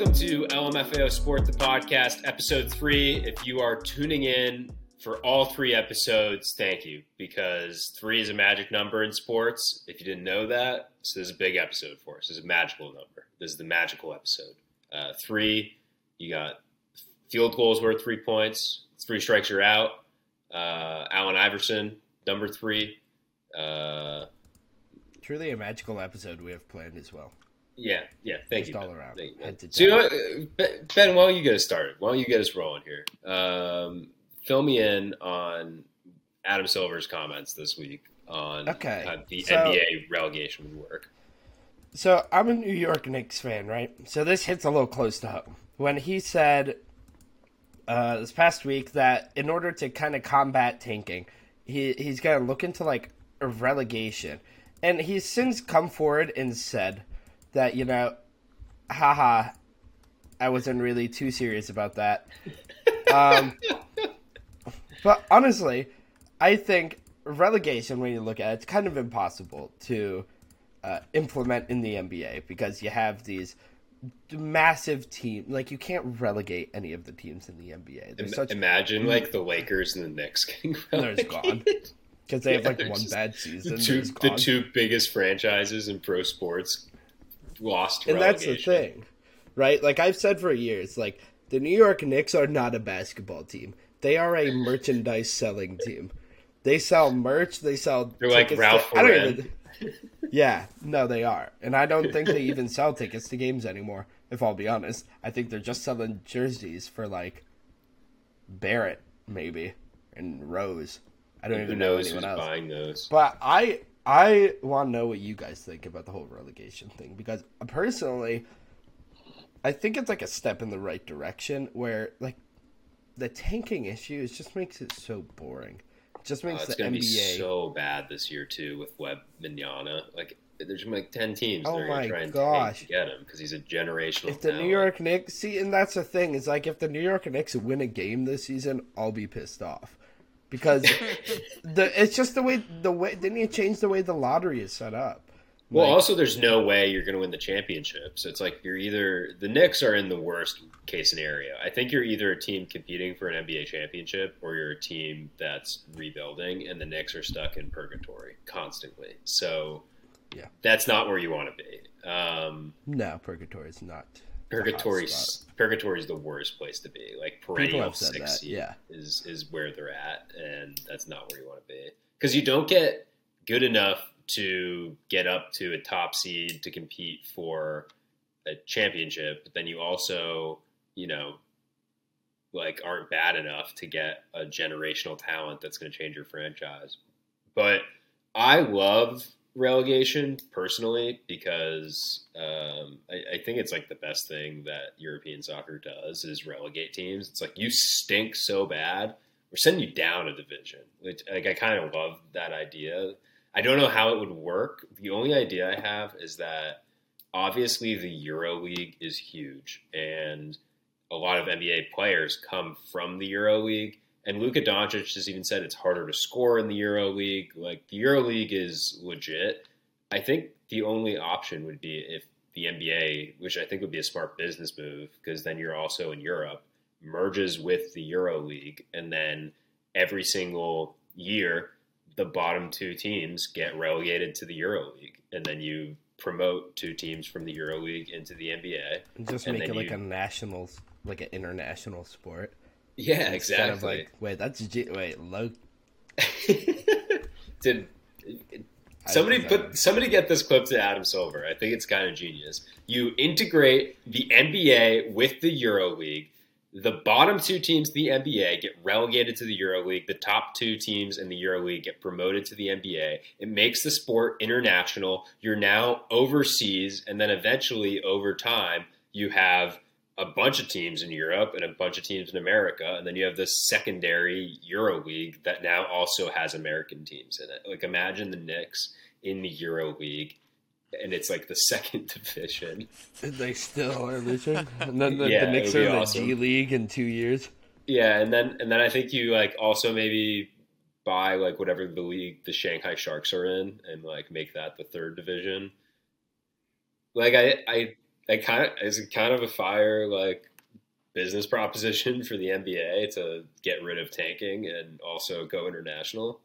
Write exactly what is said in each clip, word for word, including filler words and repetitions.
Welcome to L M F A O Sport, the podcast, episode three. If you are tuning in for all three episodes, thank you, because three is a magic number in sports. If you didn't know that, so this is a big episode for us. This is a magical number. This is the magical episode. Uh, three, you got field goals worth three points. Three strikes, you're out. Uh, Allen Iverson, number three. Uh, Truly a magical episode we have planned as well. Yeah, yeah. Thank Just you. all Ben. around. Thank you, Head to so, you know what, Ben, why don't you get us started? Why don't you get us rolling here? Um, fill me in on Adam Silver's comments this week on okay. how the so, N B A relegation would work. So I'm a New York Knicks fan, right? So this hits a little close to home. When he said uh, this past week that in order to kind of combat tanking, he he's going to look into like a relegation. And he's since come forward and said that, you know, haha, I wasn't really too serious about that. Um, but honestly, I think relegation, when you look at it, it's kind of impossible to uh, implement in the N B A because you have these massive teams. Like, you can't relegate any of the teams in the N B A. Im- such... Imagine, like, the Lakers and the Knicks getting relegated. There's gone. Because they yeah, have, like, one just, bad season. The two, the two biggest franchises in pro sports lost to and relegation. That's the thing, right? Like, I've said for years, like, the New York Knicks are not a basketball team. They are a merchandise selling team. They sell merch. They sell They're like Ralph to, I don't even, Yeah, no, they are. And I don't think they even sell tickets to games anymore, if I'll be honest. I think they're just selling jerseys for, like, Barrett, maybe, and Rose. I don't Who even knows know anyone who's else. buying those. But I I want to know what you guys think about the whole relegation thing, because personally, I think it's like a step in the right direction where, like, the tanking issue just makes it so boring. It just makes oh, it's the gonna N B A be so bad this year too with Webb Mignogna. Like, there's like ten teams Oh that are my gonna try and gosh. tank to get him because he's a generational. If the talent. New York Knicks see, and that's the thing, is like if the New York Knicks win a game this season, I'll be pissed off. Because the it's just the way the way didn't you change the way the lottery is set up? Well, Like, also, there's no way you're going to win the championship. So it's like you're either the Knicks are in the worst case scenario. I think you're either a team competing for an N B A championship or you're a team that's rebuilding, and the Knicks are stuck in purgatory constantly. So yeah, that's not where you want to be. Um, no, purgatory is not. Purgatory, purgatory is the worst place to be. Like, perennial six that, seed yeah. is is where they're at, and that's not where you want to be because you don't get good enough to get up to a top seed to compete for a championship, but then you also, you know, like aren't bad enough to get a generational talent that's going to change your franchise. But I love relegation personally because um, I, I think it's like the best thing that European soccer does is relegate teams. It's like you stink so bad, we're sending you down a division. Which, like, I kind of love that idea. I don't know how it would work. The only idea I have is that obviously the EuroLeague is huge and a lot of N B A players come from the EuroLeague. And Luka Doncic has even said it's harder to score in the EuroLeague. Like, the EuroLeague is legit. I think the only option would be if the N B A, which I think would be a smart business move, because then you're also in Europe, merges with the EuroLeague, and then every single year the bottom two teams get relegated to the EuroLeague, and then you promote two teams from the EuroLeague into the N B A. Just and make it like you, a national, like an international sport. Yeah, Instead exactly. of like, wait, that's G- wait, low. Did somebody put somebody get this clip to Adam Silver? I think it's kind of genius. You integrate the N B A with the EuroLeague. The bottom two teams in the N B A get relegated to the EuroLeague. The top two teams in the EuroLeague get promoted to the N B A. It makes the sport international. You're now overseas, and then eventually, over time, you have a bunch of teams in Europe and a bunch of teams in America, and then you have this secondary EuroLeague that now also has American teams in it. Like, imagine the Knicks in the EuroLeague, and it's like the second division. They still are losing, and then the, yeah, the Knicks are in the awesome. G League in two years. Yeah, and then and then I think you like also maybe buy like whatever the league the Shanghai Sharks are in, and like make that the third division. Like I I. it kind of is it kind of a fire like business proposition for the N B A to get rid of tanking and also go international.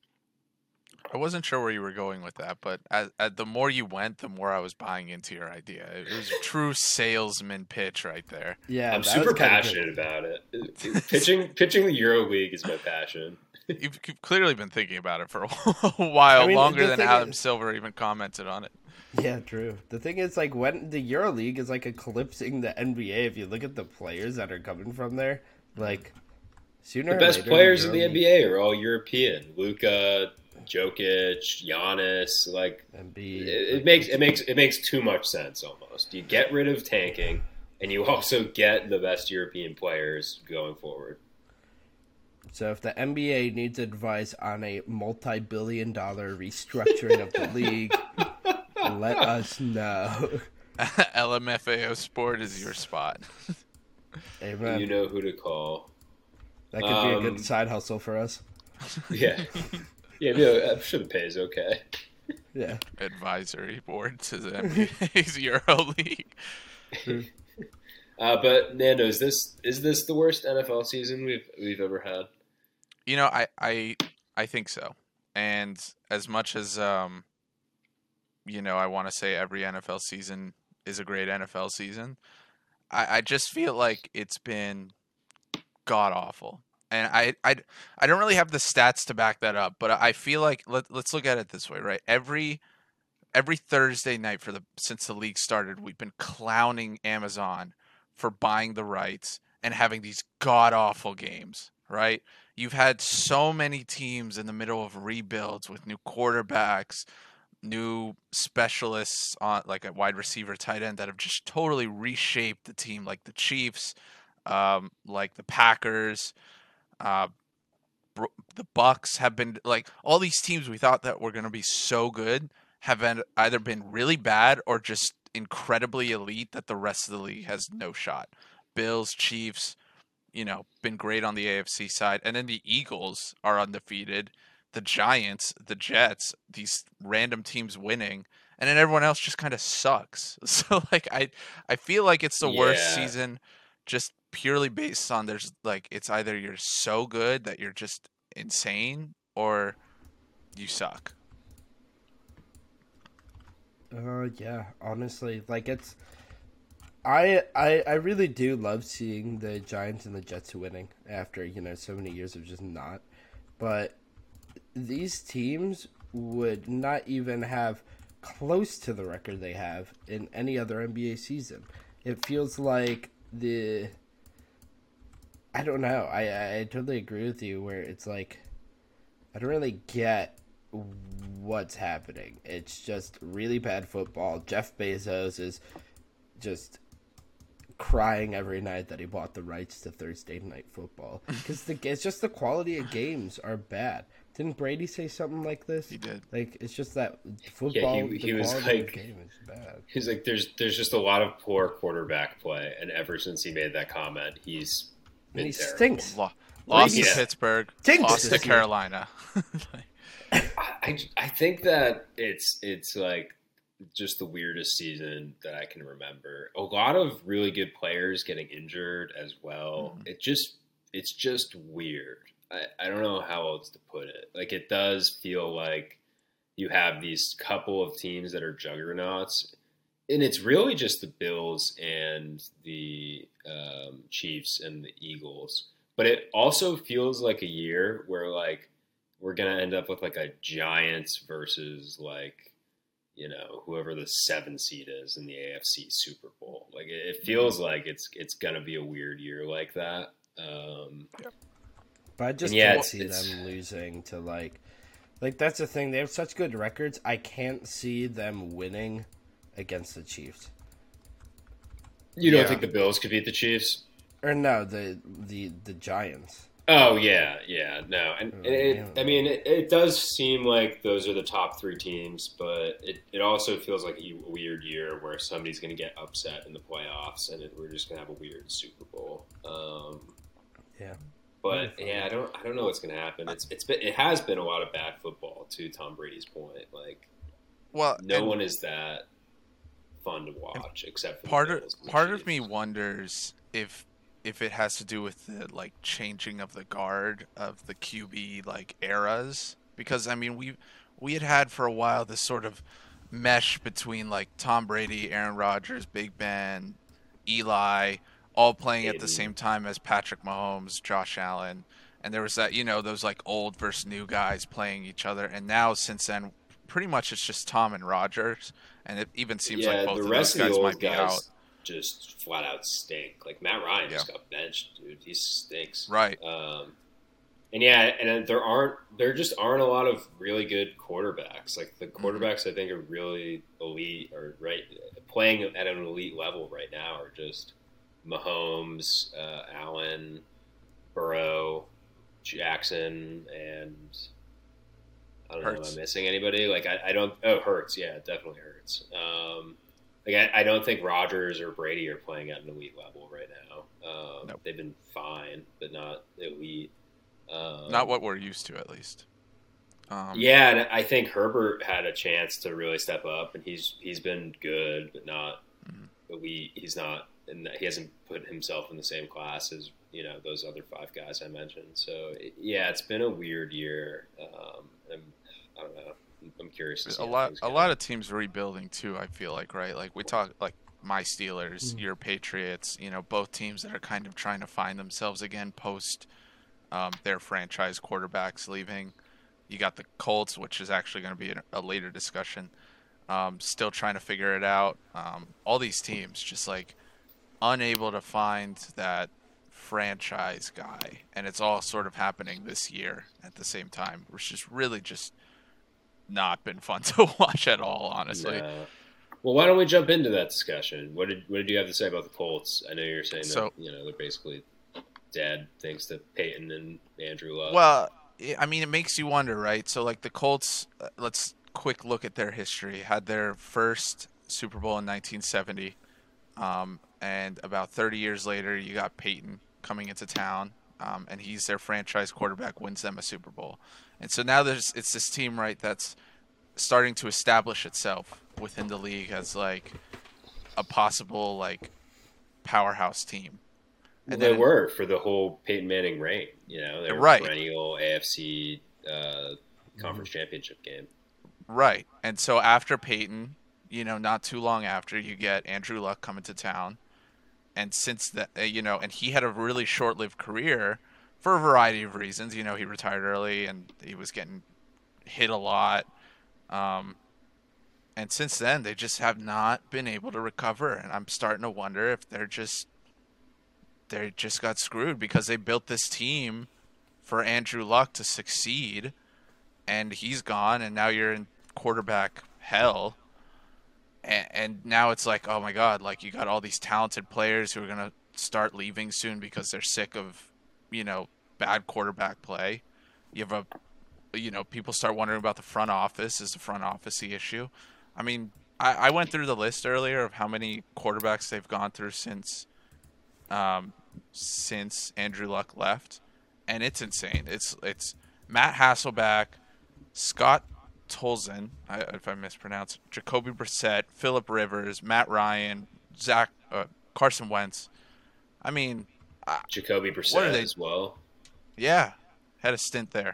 I wasn't sure where you were going with that, but as, as the more you went, the more I was buying into your idea. It was a true salesman pitch right there. Yeah, I'm that super was kinda passionate about it. pitching pitching the Euro League is my passion. You've, you've clearly been thinking about it for a while, I mean, longer the than thing Adam is- Silver even commented on it. good. Yeah, true. The thing is, like, when the EuroLeague is like eclipsing the N B A, if you look at the players that are coming from there, like sooner The or best later, players in the EuroLeague- N B A are all European. Luka, Jokic, Giannis. Like Embiid. it, it makes it makes it makes too much sense almost. You get rid of tanking, and you also get the best European players going forward. So if the N B A needs advice on a multi-billion dollar restructuring of the league, let us know. L M F A O Sport is your spot. Amen. You know who to call. That could be a Um, good side hustle for us. Yeah, yeah. No, I'm sure the pay is okay. Yeah. Advisory board to the N B A's Euro League. Uh, but Nando, is this is this the worst N F L season we've we've ever had? You know, I, I I think so. And as much as um, you know, I want to say every N F L season is a great N F L season, I, I just feel like it's been god awful. And I, I, I don't really have the stats to back that up, but I feel like let, let's look at it this way, right? Every every Thursday night for the since the league started, we've been clowning Amazon for buying the rights and having these god awful games, right? You've had so many teams in the middle of rebuilds with new quarterbacks, new specialists on like a wide receiver, tight end that have just totally reshaped the team, like the Chiefs, um, like the Packers, uh, the Bucks have been like all these teams we thought that were going to be so good have been, either been really bad or just incredibly elite that the rest of the league has no shot. Bills, Chiefs, you know, been great on the A F C side. And then the Eagles are undefeated. The Giants, the Jets, these random teams winning. And then everyone else just kind of sucks. So, like, I I feel like it's the worst Yeah. season just purely based on there's, like, it's either you're so good that you're just insane or you suck. Uh, yeah, honestly, like it's, I, I, I really do love seeing the Giants and the Jets winning after, you know, so many years of just not, but these teams would not even have close to the record they have in any other N B A season. It feels like the, I don't know, I, I totally agree with you where it's like, I don't really get what's happening. It's just really bad football. Jeff Bezos is just crying every night that he bought the rights to Thursday Night Football because it's just the quality of games are bad. Didn't Brady say something like this? He did. Like it's just that football. Yeah, he- he the was quality of like- the game is bad. He's like, there's there's just a lot of poor quarterback play, and ever since he made that comment, he's been And he terrible. stinks. Lo- lost Yeah. to Pittsburgh, Stinks lost to this year. Carolina. I, I think that it's it's like just the weirdest season that I can remember. A lot of really good players getting injured as well. Mhm. It just it's just weird. I, I don't know how else to put it. Like it does feel like you have these couple of teams that are juggernauts, and it's really just the Bills and the um, Chiefs and the Eagles. But it also feels like a year where like we're gonna end up with like a Giants versus like you know whoever the seven seed is in the A F C Super Bowl. Like it, it feels like it's it's gonna be a weird year like that. Um, But I just And yeah, can't it's- see it's- them losing to like, like that's the thing. They have such good records. I can't see them winning against the Chiefs. you don't Yeah. think the Bills could beat the Chiefs? Or no, the the the Giants. Oh yeah, yeah, no, and Oh, it, man. I mean, it, it does seem like those are the top three teams, but it, it also feels like a weird year where somebody's going to get upset in the playoffs, and it, we're just going to have a weird Super Bowl. Um, Yeah. but Really yeah, I don't, I don't know what's going to happen. It's, it's been, it has been a lot of bad football to Tom Brady's point. Like Well, no and- one is that fun to watch, except for part the of Bills and the part of me Chiefs. wonders if if it has to do with the like changing of the guard of the Q B like eras, because I mean we we had had for a while this sort of mesh between like Tom Brady, Aaron Rodgers, Big Ben, Eli, all playing at the Peyton. same time as Patrick Mahomes, Josh Allen, and there was that, you know, those like old versus new guys playing each other, and now since then pretty much it's just Tom and Rodgers, and it even seems like Yeah, both the of those rest of the guys might old be out. guys just flat out stink. Like Matt Ryan Yeah. just got benched, dude. He stinks. Right. Um, and yeah, and there aren't there just aren't a lot of really good quarterbacks. Like the quarterbacks, I think are really elite or right playing at an elite level right now are just Mahomes, uh, Allen, Burrow, Jackson, and I don't know. Hurts. Am I missing anybody? Like I, I don't. Oh, Hurts. Yeah, it definitely hurts. Um, like I, I don't think Rodgers or Brady are playing at an elite level right now. Um, Nope. They've been fine, but not elite. Um, Not what we're used to, at least. Um, Yeah, and I think Herbert had a chance to really step up, and he's he's been good, but not Mhm. elite. He's not, and he hasn't put himself in the same class as you know those other five guys I mentioned. So yeah, it's been a weird year. Um, I'm, I don't know. I'm curious to see a how lot, things a go. lot of teams rebuilding too. I feel like, right? Like we talk, like my Steelers, Mm. your Patriots. You know, both teams that are kind of trying to find themselves again post um, their franchise quarterbacks leaving. You got the Colts, which is actually going to be a, a later discussion. Um, still trying to figure it out. Um, all these teams just like unable to find that franchise guy, and it's all sort of happening this year at the same time, which is really just not been fun to watch at all, honestly. No. Well, why don't we jump into that discussion? What did what did you have to say about the Colts? I know you're saying So- that you know they're basically dead thanks to Peyton and Andrew Luck. Well, I mean, it makes you wonder, right? So, like the Colts, uh, let's quick look at their history. Had their first Super Bowl in nineteen seventy, um, and about thirty years later, you got Peyton coming into town, um, and he's their franchise quarterback, wins them a Super Bowl, and so now there's it's this team, right, that's starting to establish itself within the league as like a possible like powerhouse team. Well, And they then- were for the whole Peyton Manning reign. You know, they were Right. perennial A F C uh, conference championship game. Right. And so after Peyton, you know, not too long after, you get Andrew Luck coming to town. And since that, uh, you know, and he had a really short lived career for a variety of reasons. You know, he retired early and he was getting hit a lot. Um, and since then, they just have not been able to recover. And I'm starting to wonder if they're just, they just got screwed because they built this team for Andrew Luck to succeed. And he's gone, and now you're in quarterback hell. And, and now it's like, oh my God, like you got all these talented players who are going to start leaving soon because they're sick of, you know, bad quarterback play. You have a, you know, people start wondering about the front office. Is the front office the issue? I mean, I, I went through the list earlier of how many quarterbacks they've gone through since, um, since Andrew Luck left, and it's insane. It's it's Matt Hasselbeck, Scott Tolzien, I, if I mispronounce, Jacoby Brissett, Phillip Rivers, Matt Ryan, Zach, uh, Carson Wentz. I mean, Jacoby What are Brissett they- as well. yeah, had a stint there.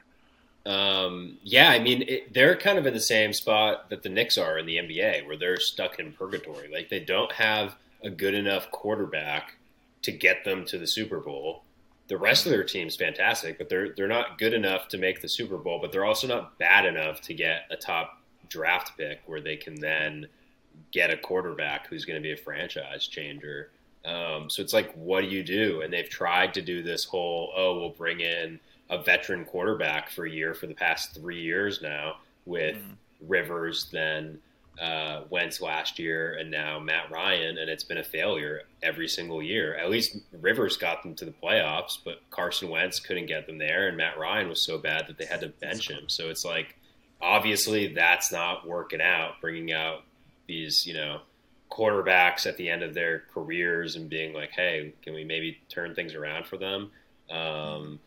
Um, yeah, I mean, it, they're kind of in the same spot that the Knicks are in the N B A, where they're stuck in purgatory. Like, they don't have a good enough quarterback to get them to the Super Bowl. The rest of their team's fantastic, but they're they're not good enough to make the Super Bowl, but they're also not bad enough to get a top draft pick where they can then get a quarterback who's going to be a franchise changer. Um, so it's like, what do you do? And they've tried to do this whole, oh, we'll bring in a veteran quarterback for a year for the past three years now with Mhm. Rivers, then uh, Wentz last year, and now Matt Ryan, and it's been a failure every single year. At least Rivers got them to the playoffs, but Carson Wentz couldn't get them there, and Matt Ryan was so bad that they had to bench him. So it's like, obviously that's not working out, bringing out these, you know, quarterbacks at the end of their careers and being like, hey, can we maybe turn things around for them? Um,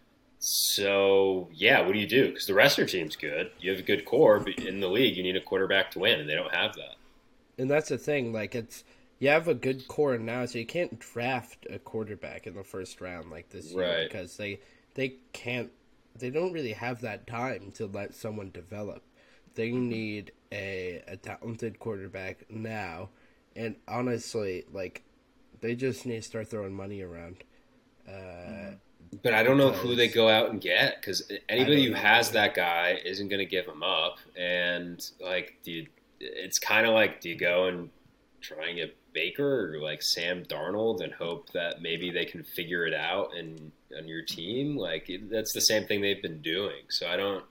so, yeah, what do you do? Because the rest of your team's good. You have a good core, but in the league, you need a quarterback to win, and they don't have that. And that's the thing. Like, it's you have a good core now, so you can't draft a quarterback in the first round like this year Right. because they they can't. They don't really have that time to let someone develop. They need a a talented quarterback now, and honestly, like, they just need to start throwing money around. Uh, But I don't know who they because go out and get because anybody who know has either. that guy isn't going to give him up. And like, do you, it's kind of like, do you go and try and get Baker or like Sam Darnold and hope that maybe they can figure it out and on your team? Like that's the same thing they've been doing. So I don't.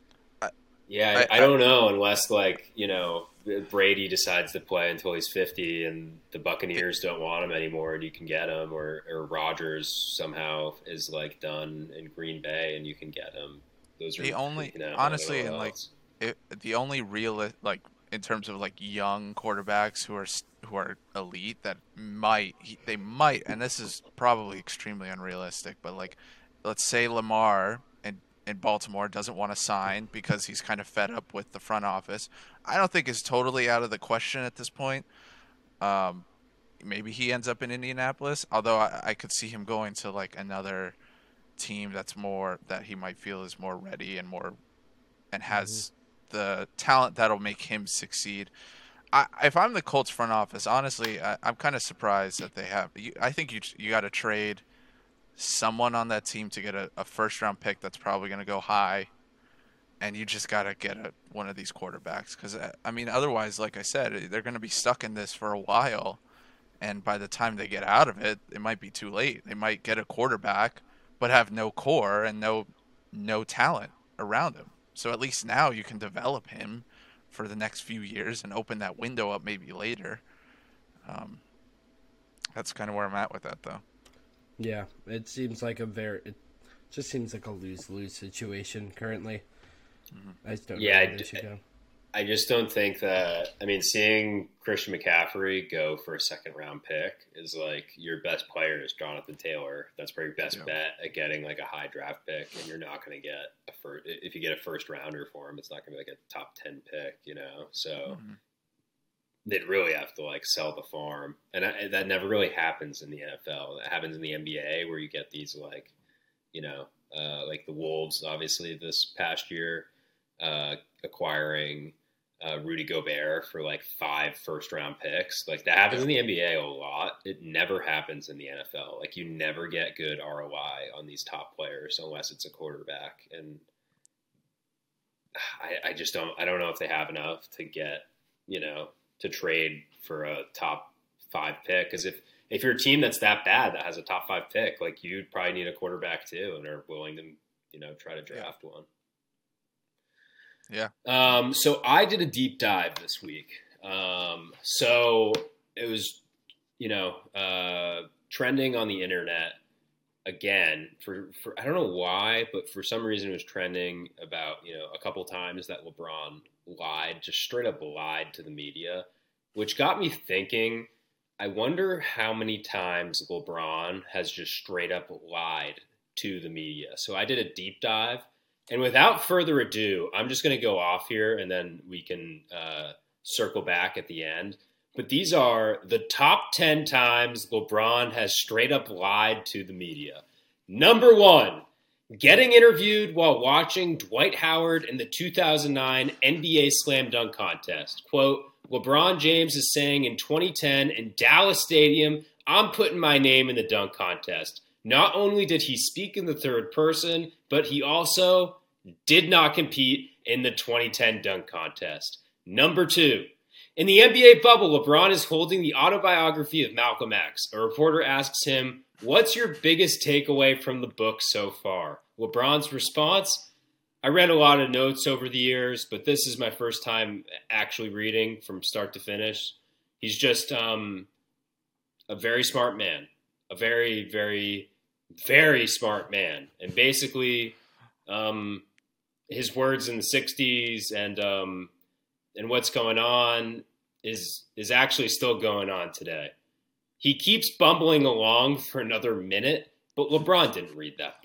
I, Yeah, I, I, I I don't know unless like you know Brady decides to play until he's fifty and the Buccaneers don't want him anymore and you can get him, or or Rodgers somehow is like done in Green Bay and you can get him. Those are the only you know I don't honestly, know and what like else. it, the only real like in terms of like young quarterbacks who are s- who are elite that might he, they might, and this is probably extremely unrealistic, but like let's say Lamar in in Baltimore doesn't want to sign because he's kind of fed up with the front office. I don't think is totally out of the question at this point. Um, Maybe he ends up in Indianapolis, although I, I could see him going to like another team that's more that he might feel is more ready and more and hmm has the talent that'll make him succeed. I, if I'm the Colts front office, honestly, I, I'm kind of surprised that they have. You, I think you you got to trade someone on that team to get a, a first round pick that's probably going to go high, and you just got to get a, one of these quarterbacks because I mean, otherwise, like I said, they're going to be stuck in this for a while, and by the time they get out of it, it might be too late. They might get a quarterback, but have no core and no no talent around him. So at least now you can develop him for the next few years and open that window up maybe later. Um, that's kind of where I'm at with that, though. Yeah, it seems like a very. It just seems like a lose lose situation currently. Mm-hmm. I just don't know Yeah, where I, they d- should go. I just don't think that. I mean, seeing Christian McCaffrey go for a second round pick is like your best player is Jonathan Taylor. That's probably your best Yeah. bet at getting like a high draft pick, and you're not going to get a first. If you get a first rounder for him, it's not going to be like a top ten pick, you know. So Mm-hmm. they'd really have to like sell the farm, and I, that never really happens in the N F L. That happens in the N B A where you get these like, you know, uh, like the Wolves, obviously this past year, uh, acquiring uh, Rudy Gobert for like five first round picks. Like that happens Yeah. in the N B A a lot. It never happens in the N F L. Like you never get good R O I on these top players unless it's a quarterback. And I, I just don't. I don't know if they have enough to get, you know, to trade for a top five pick. Because if if you're a team that's that bad that has a top five pick, like you'd probably need a quarterback too, and are willing to, you know, try to draft one. Yeah. Um, so I did a deep dive this week. Um, so it was, you know, uh, trending on the internet again for, for I don't know why, but for some reason it was trending about, you know, a couple times that LeBron lied, just straight up lied to the media, which got me thinking. I wonder how many times LeBron has just straight up lied to the media. So I did a deep dive. And without further ado, I'm just going to go off here and then we can uh, circle back at the end. But these are the top ten times LeBron has straight up lied to the media. Number one, getting interviewed while watching Dwight Howard in the two thousand nine N B A Slam Dunk Contest. Quote, LeBron James is saying in twenty ten in Dallas Stadium, I'm putting my name in the dunk contest. Not only did he speak in the third person, but he also did not compete in the twenty ten dunk contest. Number two, in the N B A bubble, LeBron is holding the autobiography of Malcolm X. A reporter asks him, what's your biggest takeaway from the book so far? LeBron's response, I read a lot of notes over the years, but this is my first time actually reading from start to finish. He's just um, a very smart man, a very, very, very smart man. And basically, um, his words in the sixties and um, and what's going on is is actually still going on today. He keeps bumbling along for another minute, but LeBron didn't read that book.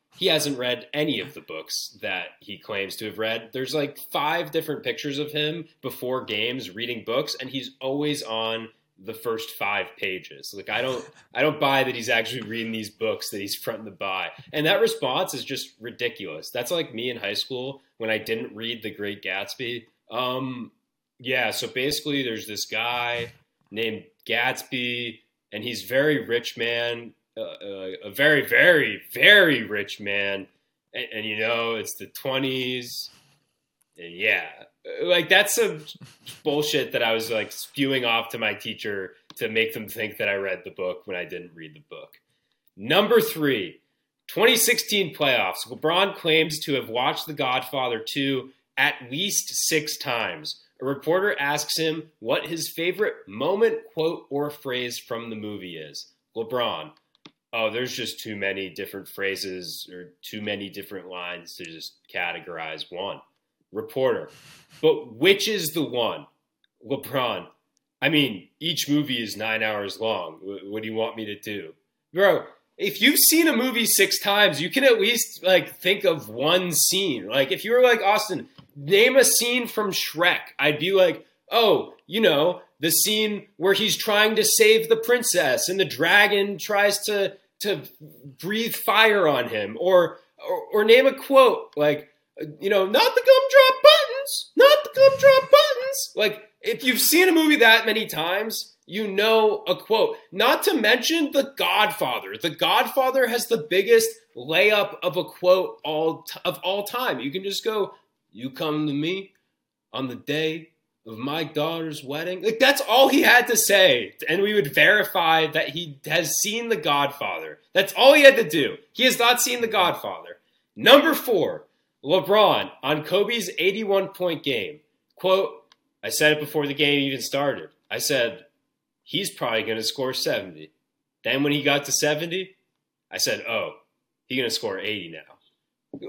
he hasn't read any of the books that he claims to have read. There's like five different pictures of him before games reading books, and he's always on the first five pages. Like, I don't, I don't buy that he's actually reading these books that he's fronting to buy. And that response is just ridiculous. That's like me in high school when I didn't read The Great Gatsby. Um, yeah. So basically there's this guy named Gatsby, and he's very rich man, uh, uh, a very, very, very rich man. And, and, you know, it's the twenties. And yeah, like that's some bullshit that I was like spewing off to my teacher to make them think that I read the book when I didn't read the book. Number three, twenty sixteen playoffs. LeBron claims to have watched The Godfather two at least six times. A reporter asks him what his favorite moment, quote, or phrase from the movie is. LeBron, oh, there's just too many different phrases or too many different lines to just categorize one. Reporter, but which is the one? LeBron, I mean, each movie is nine hours long. What do you want me to do? Bro, if you've seen a movie six times, you can at least like think of one scene. Like if you were like, Austin, name a scene from Shrek, I'd be like, oh, you know, the scene where he's trying to save the princess and the dragon tries to to breathe fire on him, or or, or name a quote like, you know, not the gumdrop buttons, not the gumdrop buttons. Like, if you've seen a movie that many times, you know a quote. Not to mention The Godfather. The Godfather has the biggest layup of a quote all t- of all time. You can just go, you come to me on the day of my daughter's wedding. Like, that's all he had to say. And we would verify that he has seen The Godfather. That's all he had to do. He has not seen The Godfather. Number four. LeBron on Kobe's eighty-one point game. Quote, I said it before the game even started. I said, he's probably going to score seventy. Then when he got to seventy, I said, oh, he's going to score eighty now.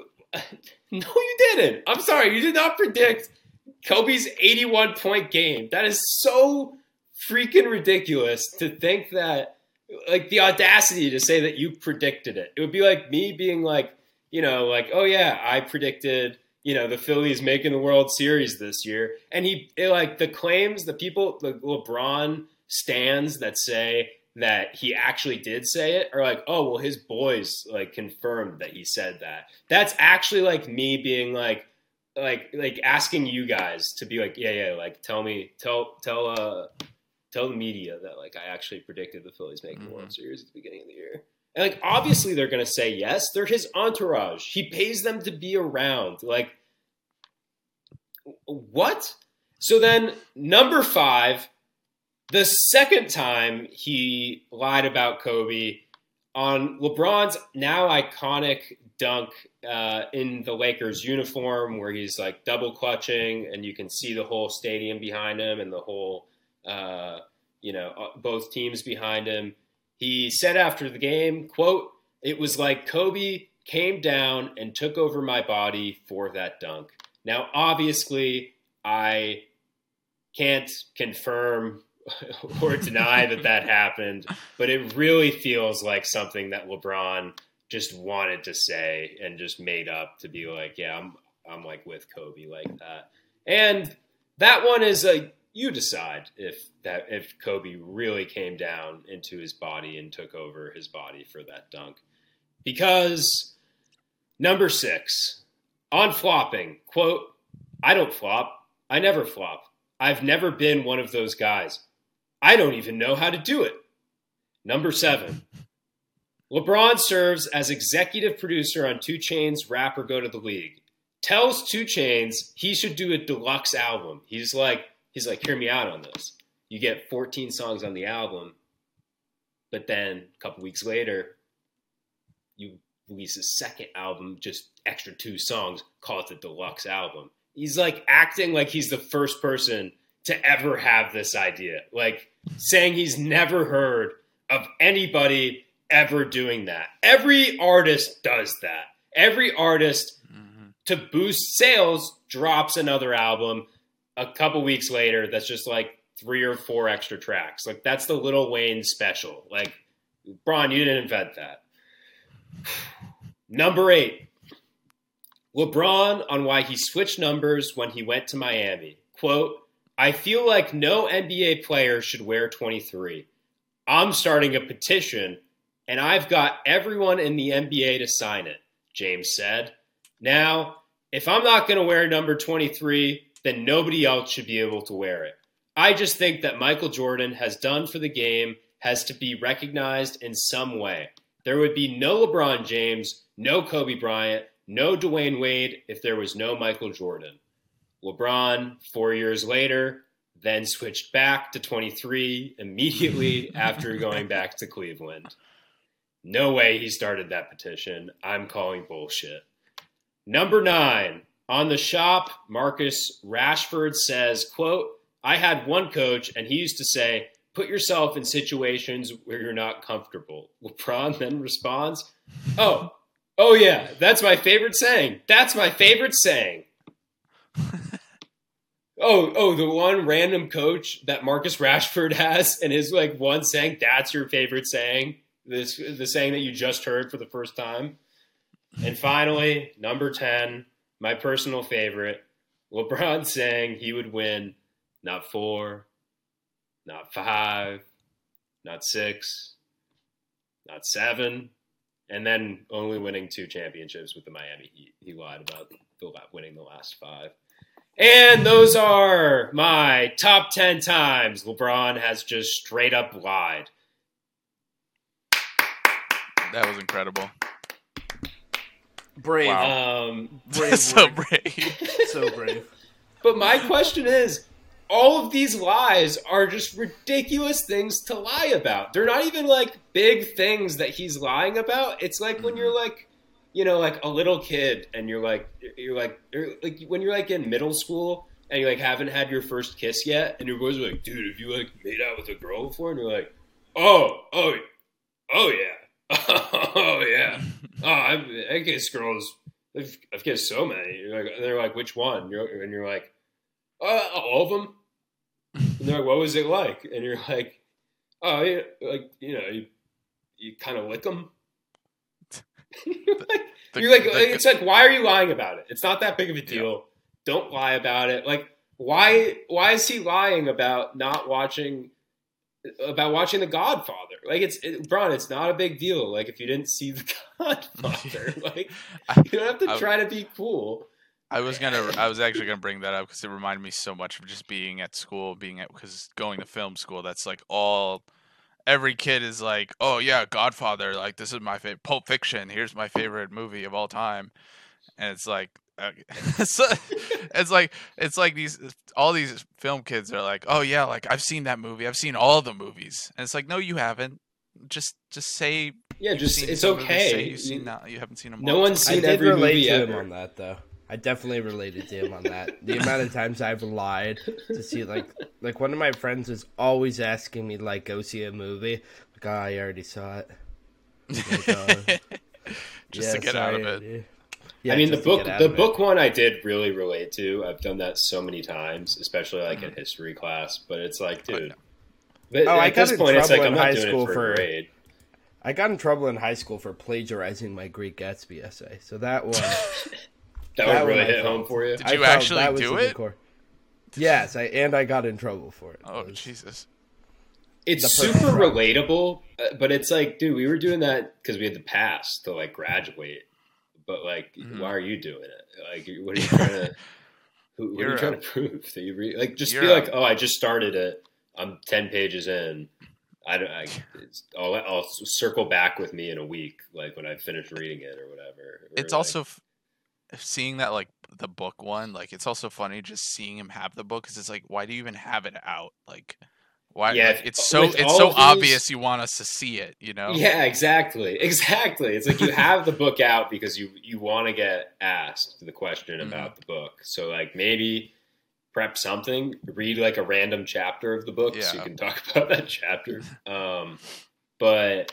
No, you didn't. I'm sorry. You did not predict Kobe's eighty-one point game. That is so freaking ridiculous to think that, like, the audacity to say that you predicted it. It would be like me being like, you know, like, oh yeah, I predicted, you know, the Phillies making the World Series this year. And he, it, like, the claims, the people, the LeBron stands that say that he actually did say it are like, oh, well, his boys, like, confirmed that he said that. That's actually like me being like, like, like asking you guys to be like, yeah, yeah, like, tell me, tell, tell, uh, tell the media that, like, I actually predicted the Phillies making mm-hmm. the World Series at the beginning of the year. And, like, obviously they're going to say yes. They're his entourage. He pays them to be around. Like, what? So then, number five, the second time he lied about Kobe on LeBron's now iconic dunk uh, in the Lakers uniform where he's, like, double clutching and you can see the whole stadium behind him and the whole, uh, you know, both teams behind him. He said after the game, quote, it was like Kobe came down and took over my body for that dunk. Now, obviously, I can't confirm or deny that that happened, but it really feels like something that LeBron just wanted to say and just made up to be like, yeah, I'm, I'm like with Kobe like that. And that one is a, you decide if that if Kobe really came down into his body and took over his body for that dunk. Because number six, on flopping, quote, I don't flop. I never flop. I've never been one of those guys. I don't even know how to do it. Number seven, LeBron serves as executive producer on two Chainz Rap or Go to the League. Tells two Chainz he should do a deluxe album. He's like, He's like, hear me out on this. You get fourteen songs on the album, but then a couple weeks later, you release a second album, just extra two songs, call it the deluxe album. He's like acting like he's the first person to ever have this idea. Like saying he's never heard of anybody ever doing that. Every artist does that. Every artist, mm-hmm. to boost sales, drops another album. A couple weeks later, that's just like three or four extra tracks. Like that's the Lil Wayne special. Like, Bron, you didn't invent that. Number eight, LeBron on why he switched numbers when he went to Miami. Quote, I feel like no N B A player should wear twenty-three. I'm starting a petition, and I've got everyone in the N B A to sign it, James said. Now, if I'm not going to wear number twenty-three, then nobody else should be able to wear it. I just think that Michael Jordan has done for the game has to be recognized in some way. There would be no LeBron James, no Kobe Bryant, no Dwayne Wade if there was no Michael Jordan. LeBron, four years later, then switched back to twenty-three immediately after going back to Cleveland. No way he started that petition. I'm calling bullshit. Number nine, on The Shop, Marcus Rashford says, quote, I had one coach and he used to say, put yourself in situations where you're not comfortable. LeBron then responds, oh, oh yeah, that's my favorite saying. That's my favorite saying. oh, oh, the one random coach that Marcus Rashford has and his like one saying, that's your favorite saying. This the saying that you just heard for the first time. And finally, number ten, my personal favorite, LeBron saying he would win not four, not five, not six, not seven, and then only winning two championships with the Miami Heat. He lied about the, winning the last five. And those are my top ten times LeBron has just straight up lied. That was incredible. Brave. Wow. Um, brave so word. brave. So brave. but my question is, all of these lies are just ridiculous things to lie about. They're not even like big things that he's lying about. It's like mm-hmm. when you're like, you know, like a little kid and you're like, you're like, you're like when you're like in middle school and you like haven't had your first kiss yet. And your boys are like, dude, have you like made out with a girl before? And you're like, oh, oh, oh yeah. oh yeah. Oh, I've, I kissed girls. I've, I've kissed so many. You're like, and they're like, which one? You're, and you're like, uh, all of them. And they're like, what was it like? And you're like, oh, yeah, like, you know, you, you kind of lick them. you're like, the, you're like the, it's like, why are you lying about it? It's not that big of a deal. Yeah. Don't lie about it. Like, why, why is he lying about not watching, about watching The Godfather? Like, it's, it, Bron, it's not a big deal. Like, if you didn't see The Godfather, like, you don't have to try to be cool. I was gonna. I was actually gonna bring that up because it reminded me so much of just being at school, being at because going to film school. That's like all. Every kid is like, oh yeah, Godfather. Like this is my favorite. Pulp Fiction. Here's my favorite movie of all time. And it's like, okay. so, it's like it's like these all these film kids are like, oh yeah, like I've seen that movie. I've seen all the movies. And it's like, no, you haven't. Just just say. Yeah, just it's okay. Say you've seen that. You haven't seen them. No one's seen I did every relate movie to ever. him on that though. I definitely related to him on that. The amount of times I've lied to see, like, like one of my friends was always asking me, like, go see a movie. Like, oh, I already saw it. Like, uh, just yeah, to get sorry, out of it. Yeah, I mean, the book, the book one I did really relate to. I've done that so many times, especially like mm-hmm. in history class. But it's like, dude, but oh, at I got this in point, it's like I'm not high doing school it for, for a grade. I got in trouble in high school for plagiarizing my Greek Gatsby essay. So that one. That, that would really hit felt, home for you. Did you actually do it? Yes, I and I got in trouble for it. Oh, it was, Jesus. It's super relatable, but it's like, dude, we were doing that because we had to pass to like graduate. But like, mm-hmm. why are you doing it? Like, what are you trying to? Who, what are you trying a, to prove? That you re- like just be like, a, oh, I just started it. I'm ten pages in. I don't. I, it's, I'll, I'll circle back with me in a week, like when I finish reading it or whatever. Or it's like, also. F- Seeing that, like, the book one, like, it's also funny just seeing him have the book because it's like, why do you even have it out? Like, why? Yeah, like, it's so it's so these, obvious you want us to see it, you know? Yeah, exactly, exactly. It's like you have the book out because you you want to get asked the question mm-hmm. about the book. So, like, maybe prep something, read like a random chapter of the book yeah. so you can talk about that chapter. Um, but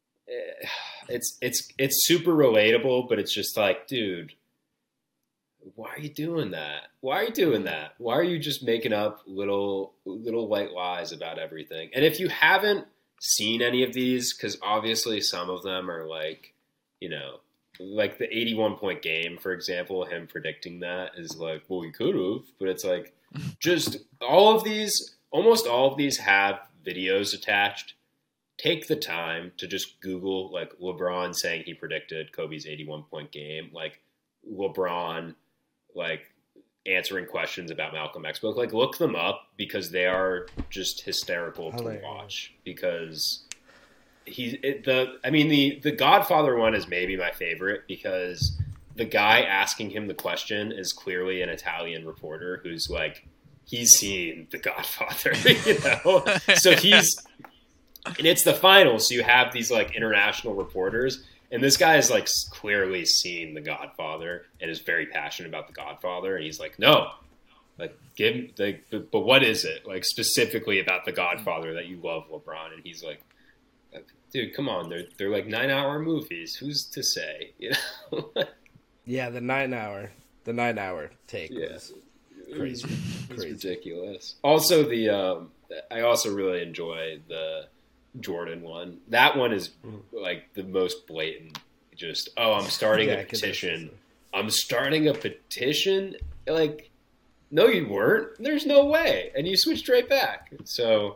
it's it's it's super relatable, but it's just like, dude. Why are you doing that? Why are you doing that? Why are you just making up little little white lies about everything? And if you haven't seen any of these, because obviously some of them are like, you know, like the eighty-one point game, for example, him predicting that is like, well, we could have, but it's like just all of these, almost all of these have videos attached. Take the time to just Google like LeBron saying he predicted Kobe's eighty-one point game, like LeBron, like answering questions about Malcolm X book. Like look them up because they are just hysterical Hilarious. to watch because he's it, the, I mean, the, the Godfather one is maybe my favorite because the guy asking him the question is clearly an Italian reporter who's like, he's seen The Godfather, you know? So he's, and it's the final, so you have these like international reporters, and this guy has like clearly seen The Godfather and is very passionate about The Godfather, and he's like, no, like give like, but, but what is it like specifically about The Godfather that you love, LeBron? And he's like, dude, come on, they're they're like nine hour movies. Who's to say, you know? Yeah, the nine hour, the nine hour take yeah. was crazy, it was crazy. ridiculous. Also, the um, I also really enjoy the Jordan one. That one is like the most blatant. Just oh, I'm starting Yeah, a petition. I'm starting a petition. Like, no, you weren't. There's no way, and you switched right back. So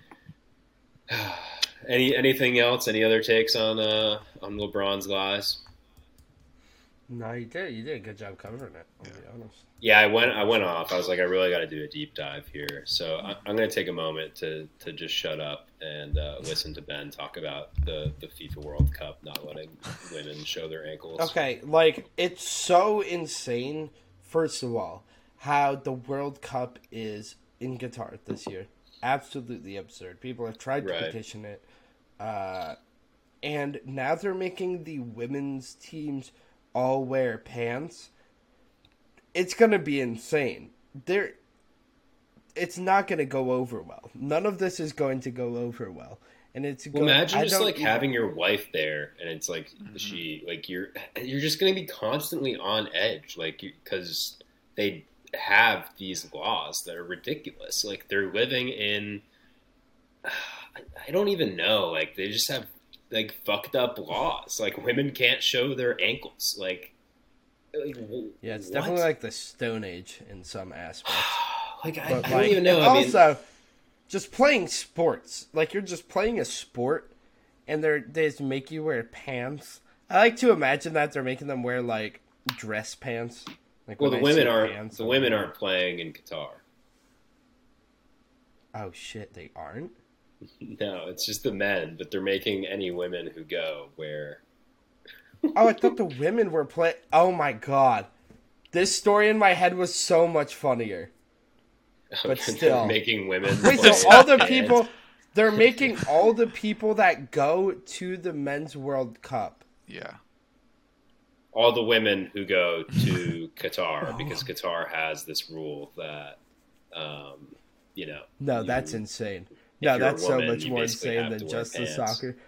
yeah. Any anything else? Any other takes on uh, on LeBron's lies? No, you did. You did a good job covering it. I'll Yeah. be honest. Yeah, I went I went off. I was like, I really got to do a deep dive here. So I, I'm going to take a moment to, to just shut up and uh, listen to Ben talk about the, the FIFA World Cup not letting women show their ankles. Okay, like it's so insane. First of all, how the World Cup is in Qatar this year, absolutely absurd. People have tried to Right. petition it, uh, and now they're making the women's teams all wear pants. It's gonna be insane. There, it's not gonna go over well. None of this is going to go over well, and it's. Well, go- imagine I just don't like even- having your wife there, and it's like Mhm. she like you're you're just going to be constantly on edge, like because they have these laws that are ridiculous. Like they're living in, I don't even know. Like they just have like fucked up laws. Like women can't show their ankles. Like, like Yeah, it's what? definitely like the Stone Age in some aspects. like I, But I don't like, even know. and I mean, also, just playing sports, like you're just playing a sport, and they're they just make you wear pants. I like to imagine that they're making them wear like dress pants. Like well, when the I see women aren't. pants, The I'm women like, aren't playing in Qatar. Oh shit, they aren't. No, it's just the men, but they're making any women who go wear. Oh, I thought the women were play. Oh my god, this story in my head was so much funnier. But They're still. making women. Wait, play so all the pants. people, they're making all the people that go to the Men's World Cup. Yeah. all the women who go to Qatar because Qatar has this rule that, um, you know. No, you- that's insane. if No, you're a that's so woman, much you more basically insane have than to wear just the pants. soccer.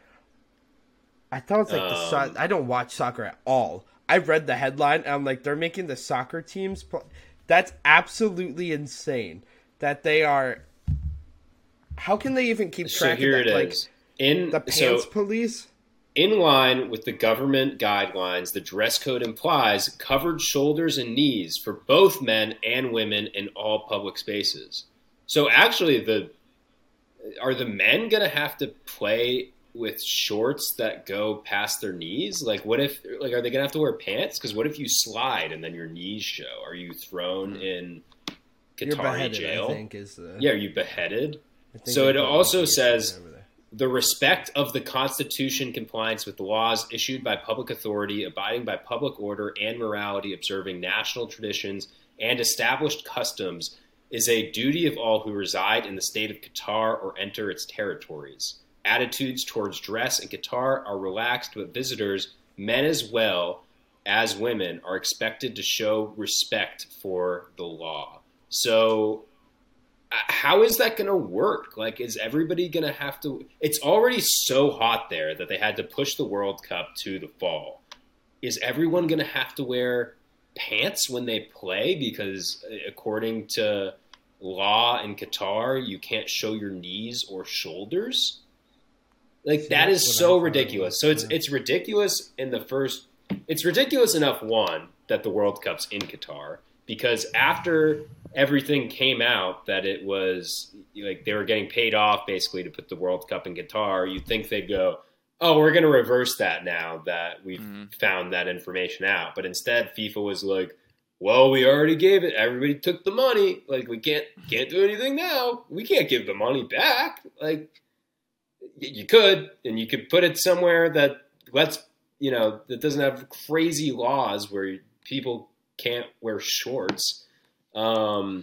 I thought it's like the so- Um, I don't watch soccer at all. I read the headline and I'm like, they're making the soccer teams. Pl- that's absolutely insane. That they are. How can they even keep So track here of that? it Like is. In the pants so police. in line with the government guidelines, the dress code implies covered shoulders and knees for both men and women in all public spaces. So actually, the are the men going to have to play with shorts that go past their knees? Like, what if, like, are they going to have to wear pants? Because what if you slide and then your knees show? Are you thrown in You're Qatari beheaded, jail? I think is the. Yeah, are you beheaded? I think So they it put also like says over there. the respect of the Constitution, compliance with the laws issued by public authority, abiding by public order and morality, observing national traditions and established customs is a duty of all who reside in the state of Qatar or enter its territories. Attitudes towards dress in Qatar are relaxed, but visitors, men as well as women, are expected to show respect for the law. So uh, how is that going to work? Like, is everybody going to have to? It's already so hot there that they had to push the World Cup to the fall. Is everyone going to have to wear pants when they play? Because uh, according to law in Qatar, you can't show your knees or shoulders. Like, See, that that's is what I so thought it ridiculous. was, So it's yeah. it's ridiculous in the first it's ridiculous enough, one, that the World Cup's in Qatar, because after everything came out that it was like they were getting paid off basically to put the World Cup in Qatar, you'd think they'd go, oh, we're going to reverse that now that we've mm-hmm. found that information out. But instead, FIFA was like, well, we already gave it. Everybody took the money. Like, we can't can't do anything now. We can't give the money back. Like, you could, and you could put it somewhere that lets, you know, that doesn't have crazy laws where people can't wear shorts. Um,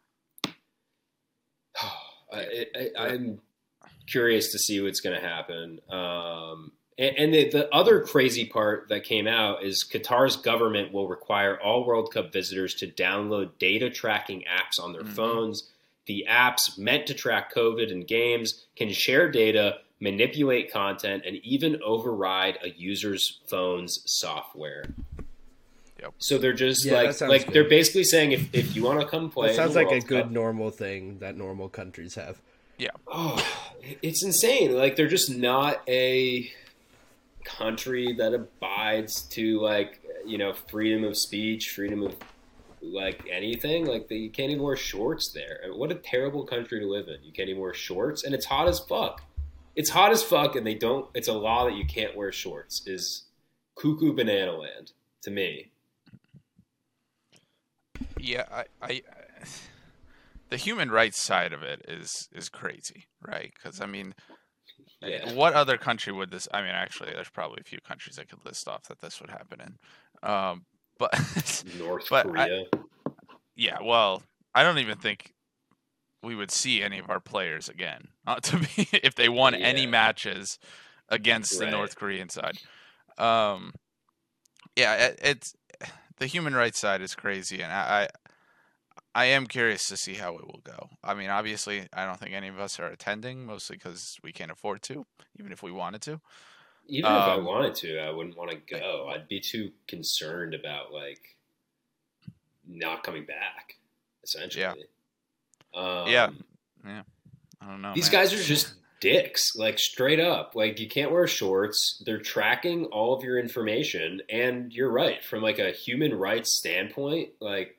I, I, I'm curious to see what's going to happen. Um, and and the, the other crazy part that came out is Qatar's government will require all World Cup visitors to download data tracking apps on their mm-hmm. phones. The apps meant to track COVID and games can share data, manipulate content, and even override a user's phone's software. Yep. So they're just yeah, like like good. They're basically saying if, if you want to come play, that sounds like a good Cup, normal thing that normal countries have. Yeah. Oh, it's insane. Like they're just not a country that abides to like you know freedom of speech, freedom of like anything. Like they, you can't even wear shorts there. What a terrible country to live in. You can't even wear shorts, and it's hot as fuck. It's hot as fuck, and they don't. It's a law that you can't wear shorts. Is cuckoo banana land to me. Yeah, I, I, the human rights side of it is is crazy, right? Because I mean, yeah. what other country would this? I mean, actually, there's probably a few countries I could list off that this would happen in. Um, but North but Korea. I, yeah, well, I don't even think we would see any of our players again uh, to be if they won yeah. any matches against right. the North Korean side. Um, yeah, it, it's. The human rights side is crazy, and I, I, I am curious to see how it will go. I mean, obviously, I don't think any of us are attending, mostly because we can't afford to, even if we wanted to. Even um, if I wanted to, I wouldn't want to go. I'd be too concerned about like not coming back. Essentially, yeah, um, yeah, yeah. I don't know. These man. guys are just dicks, like straight up. Like you can't wear shorts. They're tracking all of your information, and you're right from like a human rights standpoint. Like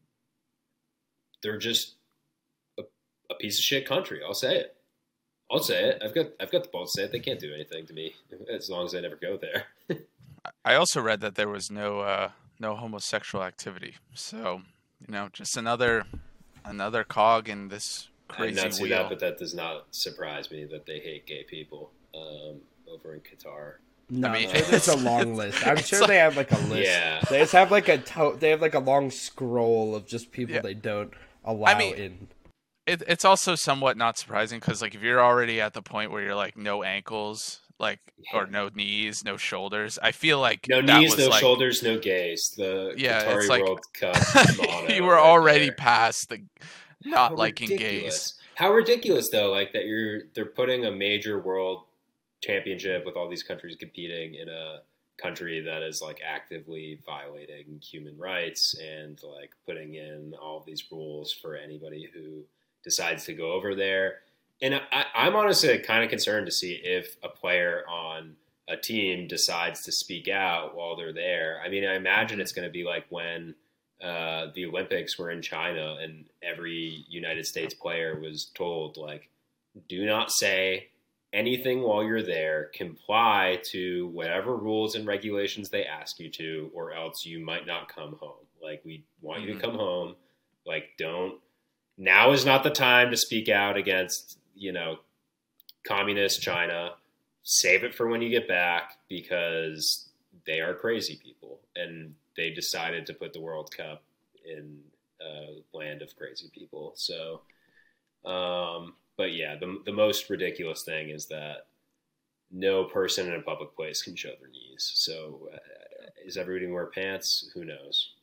they're just a, a piece of shit country. I'll say it. I'll say it. I've got I've got the balls to say it. They can't do anything to me as long as I never go there. I also read that there was no uh, no homosexual activity. So you know, just another another cog in this. I did not see that, but that does not surprise me that they hate gay people um, over in Qatar. No, I mean, it's a long list. I'm sure like, they have like a list. Yeah. They just have like a to- they have like a long scroll of just people yeah. they don't allow I mean, in. It, it's also somewhat not surprising because like if you're already at the point where you're like no ankles, like yeah. or no knees, no shoulders, I feel like no that knees, was no like, shoulders, no gays. The yeah, Qatari it's like, World Cup. You were right already there. past the. Not How liking ridiculous. gays. How ridiculous though, like that you're they're putting a major world championship with all these countries competing in a country that is like actively violating human rights and like putting in all of these rules for anybody who decides to go over there. And I, I'm honestly kind of concerned to see if a player on a team decides to speak out while they're there. I mean, I imagine it's going to be like when Uh, the Olympics were in China and every United States player was told, like, do not say anything while you're there, comply to whatever rules and regulations they ask you to, or else you might not come home. Like, we want mm-hmm. you to come home. Like, don't, now is not the time to speak out against, you know, communist China. Save it for when you get back because they are crazy people. And they decided to put the World Cup in a land of crazy people. So, um, but yeah, the the most ridiculous thing is that no person in a public place can show their knees. So, uh, is everybody going to wear pants? Who knows?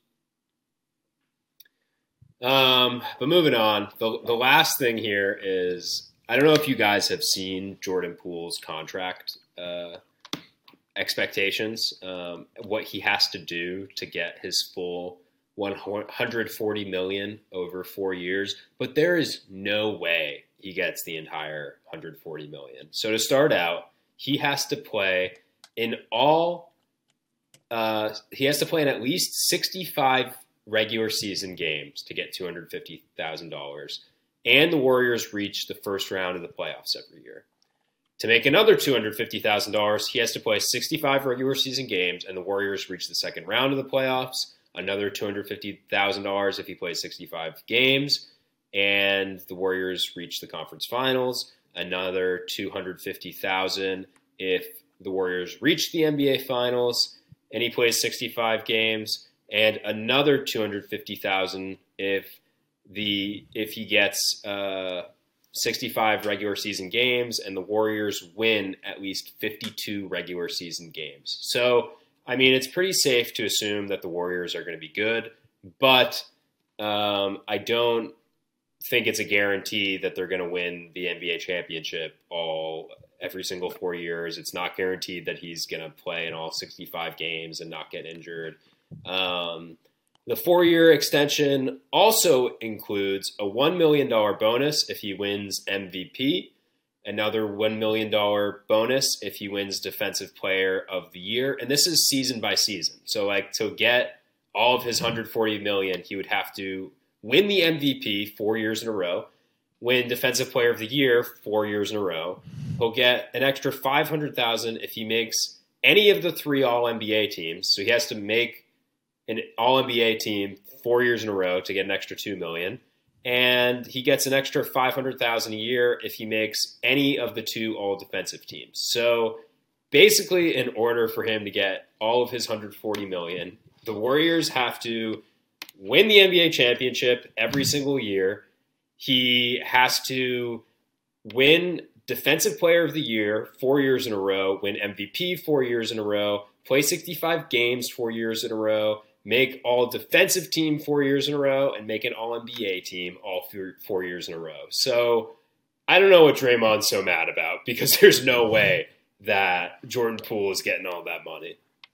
Um, but moving on, the the last thing here is I don't know if you guys have seen Jordan Poole's contract. Uh, expectations, um, what he has to do to get his full one hundred forty million over four years, but there is no way he gets the entire one hundred forty million. So to start out, he has to play in all uh, he has to play in at least sixty-five regular season games to get two hundred fifty thousand dollars, and the Warriors reach the first round of the playoffs every year. To make another two hundred fifty thousand dollars, he has to play sixty-five regular season games, and the Warriors reach the second round of the playoffs. Another two hundred fifty thousand dollars if he plays sixty-five games, and the Warriors reach the conference finals. Another two hundred fifty thousand dollars if the Warriors reach the N B A finals, and he plays sixty-five games, and another two hundred fifty thousand dollars if the if he gets uh, sixty-five regular season games, and the Warriors win at least fifty-two regular season games. So, I mean, it's pretty safe to assume that the Warriors are going to be good, but um, I don't think it's a guarantee that they're going to win the N B A championship all every single four years. It's not guaranteed that he's going to play in all sixty-five games and not get injured. Um, the four-year extension also includes a one million dollars bonus if he wins M V P, another one million dollars bonus if he wins Defensive Player of the Year. And this is season by season. So, like, to get all of his one hundred forty million dollars, he would have to win the M V P four years in a row, win Defensive Player of the Year four years in a row. He'll get an extra five hundred thousand dollars if he makes any of the three All N B A teams. So he has to make an All N B A team four years in a row to get an extra two million dollars. And he gets an extra five hundred thousand dollars a year if he makes any of the two All Defensive teams. So basically, in order for him to get all of his one hundred forty million dollars, the Warriors have to win the N B A championship every single year. He has to win Defensive Player of the Year four years in a row, win M V P four years in a row, play sixty-five games four years in a row, make all defensive team four years in a row, and make an all N B A team all four, four years in a row. So I don't know what Draymond's so mad about, because there's no way that Jordan Poole is getting all that money.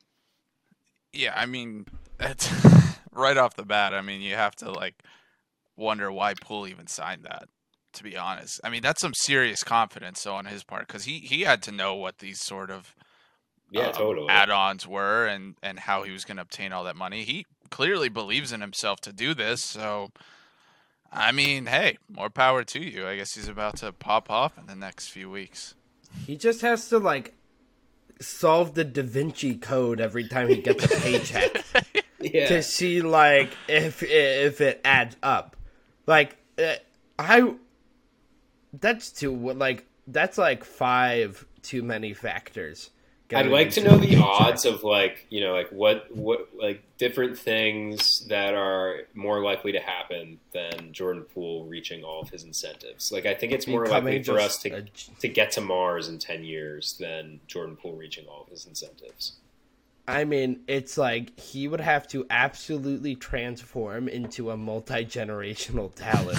Yeah, I mean, that's right off the bat. I mean, you have to like wonder why Poole even signed that, to be honest. I mean, that's some serious confidence though, on his part, because he, he had to know what these sort of yeah, uh, totally. add-ons were and, and how he was going to obtain all that money. He clearly believes in himself to do this. So, I mean, hey, more power to you. I guess he's about to pop off in the next few weeks. He just has to, like, solve the Da Vinci Code every time he gets a paycheck yeah. to see, like, if if it adds up. Like, uh, I... That's too, like, that's, like, five too many factors. I'd like to know the odds of, like, you know, like what, what, like different things that are more likely to happen than Jordan Poole reaching all of his incentives. Like, I think it's more likely for us to, a... to get to Mars in ten years than Jordan Poole reaching all of his incentives. I mean, it's like he would have to absolutely transform into a multi-generational talent.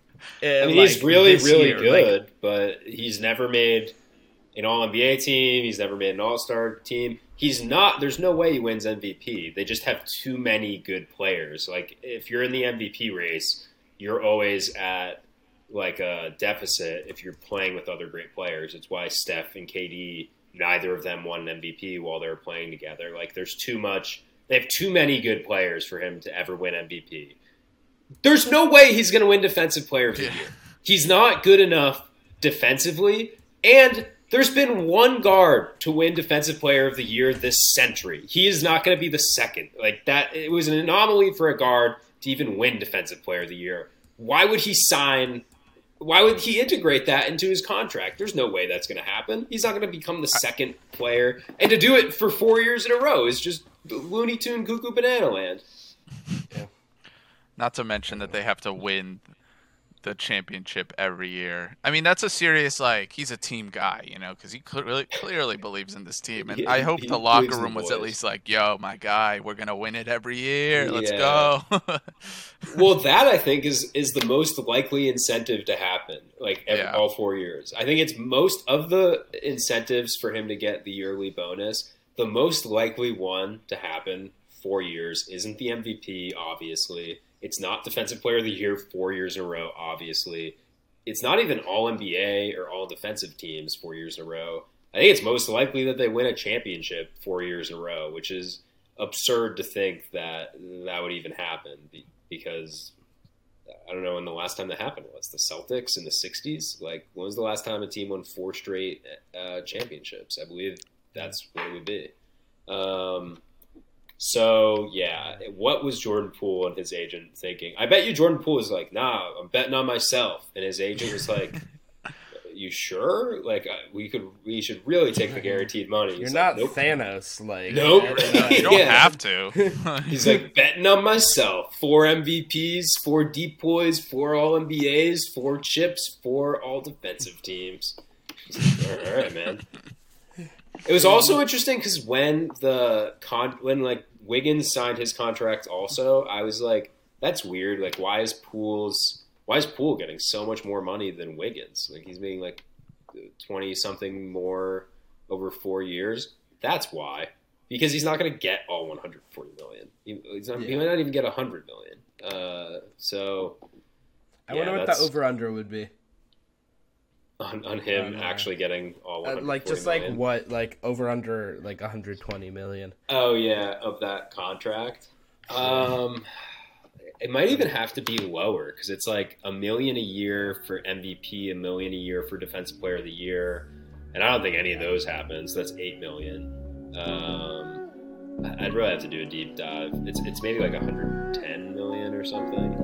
I mean, like, he's really, really year. good, like, but he's never made an All N B A team. He's never made an All-Star team. He's not – there's no way he wins M V P. They just have too many good players. Like, if you're in the M V P race, you're always at, like, a deficit if you're playing with other great players. It's why Steph and K D, neither of them won an M V P while they were playing together. Like, there's too much – they have too many good players for him to ever win M V P. There's no way he's going to win Defensive Player of the Year. He's not good enough defensively, and – there's been one guard to win Defensive Player of the Year this century. He is not going to be the second. Like that, it was an anomaly for a guard to even win Defensive Player of the Year. Why would he sign? Why would he integrate that into his contract? There's no way that's going to happen. He's not going to become the second player, and to do it for four years in a row is just Looney Tune Cuckoo Banana Land. Yeah. Not to mention that they have to win the championship every year. I mean, that's a serious, like, he's a team guy, you know, because he clearly clearly believes in this team. And yeah, I hope the locker room was at least like, yo, my guy, we're going to win it every year. Let's yeah. go. Well, that, I think, is is the most likely incentive to happen, like, every, yeah. all four years. I think it's most of the incentives for him to get the yearly bonus. The most likely one to happen four years isn't the M V P, obviously. It's not Defensive Player of the Year four years in a row, obviously. It's not even All N B A or All Defensive teams four years in a row. I think it's most likely that they win a championship four years in a row, which is, absurd to think that that would even happen because I don't know when the last time that happened was. The Celtics in the sixties? Like, when was the last time a team won four straight uh, championships? I believe that's what it would be. Um, so, yeah, what was Jordan Poole and his agent thinking? I bet you Jordan Poole was like, nah, I'm betting on myself. And his agent was like, you sure? Like, we could, we should really take the guaranteed money. He's You're like, not nope. Thanos. Like, Nope. You don't Yeah. have to. He's like, betting on myself. Four M V Ps, four depoys, four All N B As, four chips, four all defensive teams. All right, man. It was also interesting because when the con when like Wiggins signed his contract, also, I was like, that's weird. Like, why is Poole's why is Poole getting so much more money than Wiggins? Like, he's making like twenty something more over four years. That's why. Because he's not going to get all one hundred forty million. He, he's not, Yeah. he might not even get one hundred million. Uh, so I yeah, wonder what the that's over under would be. on, on him Uh, actually getting all one Uh, hundred forty like just like million. what, like over under like one hundred twenty million. Oh yeah, of that contract. Um, it might even have to be lower because it's like a million a year for M V P, a million a year for Defensive Player of the Year, and I don't think any of those happens. That's eight million. Um, I- I'd really have to do a deep dive. It's it's maybe like one hundred ten million or something.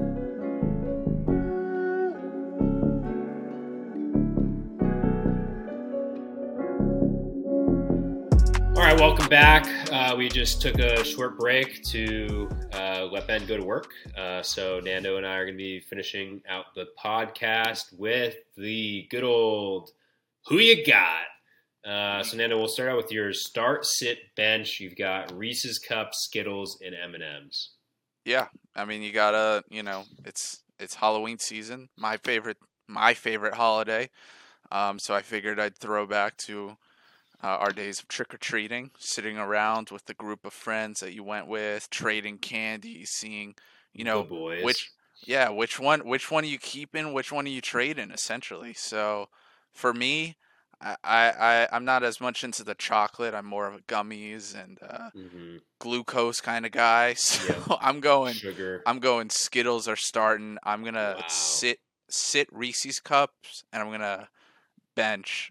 All right, welcome back. Uh, we just took a short break to uh, let Ben go to work. Uh, so Nando and I are going to be finishing out the podcast with the good old Who You Got? Uh, so Nando, we'll start out with your start, sit, bench. You've got Reese's Cups, Skittles, and M and M's. Yeah, I mean, you gotta, you know, it's it's Halloween season. My favorite, my favorite holiday. Um, so I figured I'd throw back to uh, our days of trick or treating, sitting around with the group of friends that you went with, trading candy, seeing, you know, The boys. which, yeah, which one, which one are you keeping, which one are you trading, essentially. So, for me, I, I, I I'm not as much into the chocolate. I'm more of a gummies and uh, Mm-hmm. glucose kind of guy. So Yeah. I'm going. Sugar. I'm going Skittles are starting. I'm gonna Wow. sit sit Reese's cups and I'm gonna bench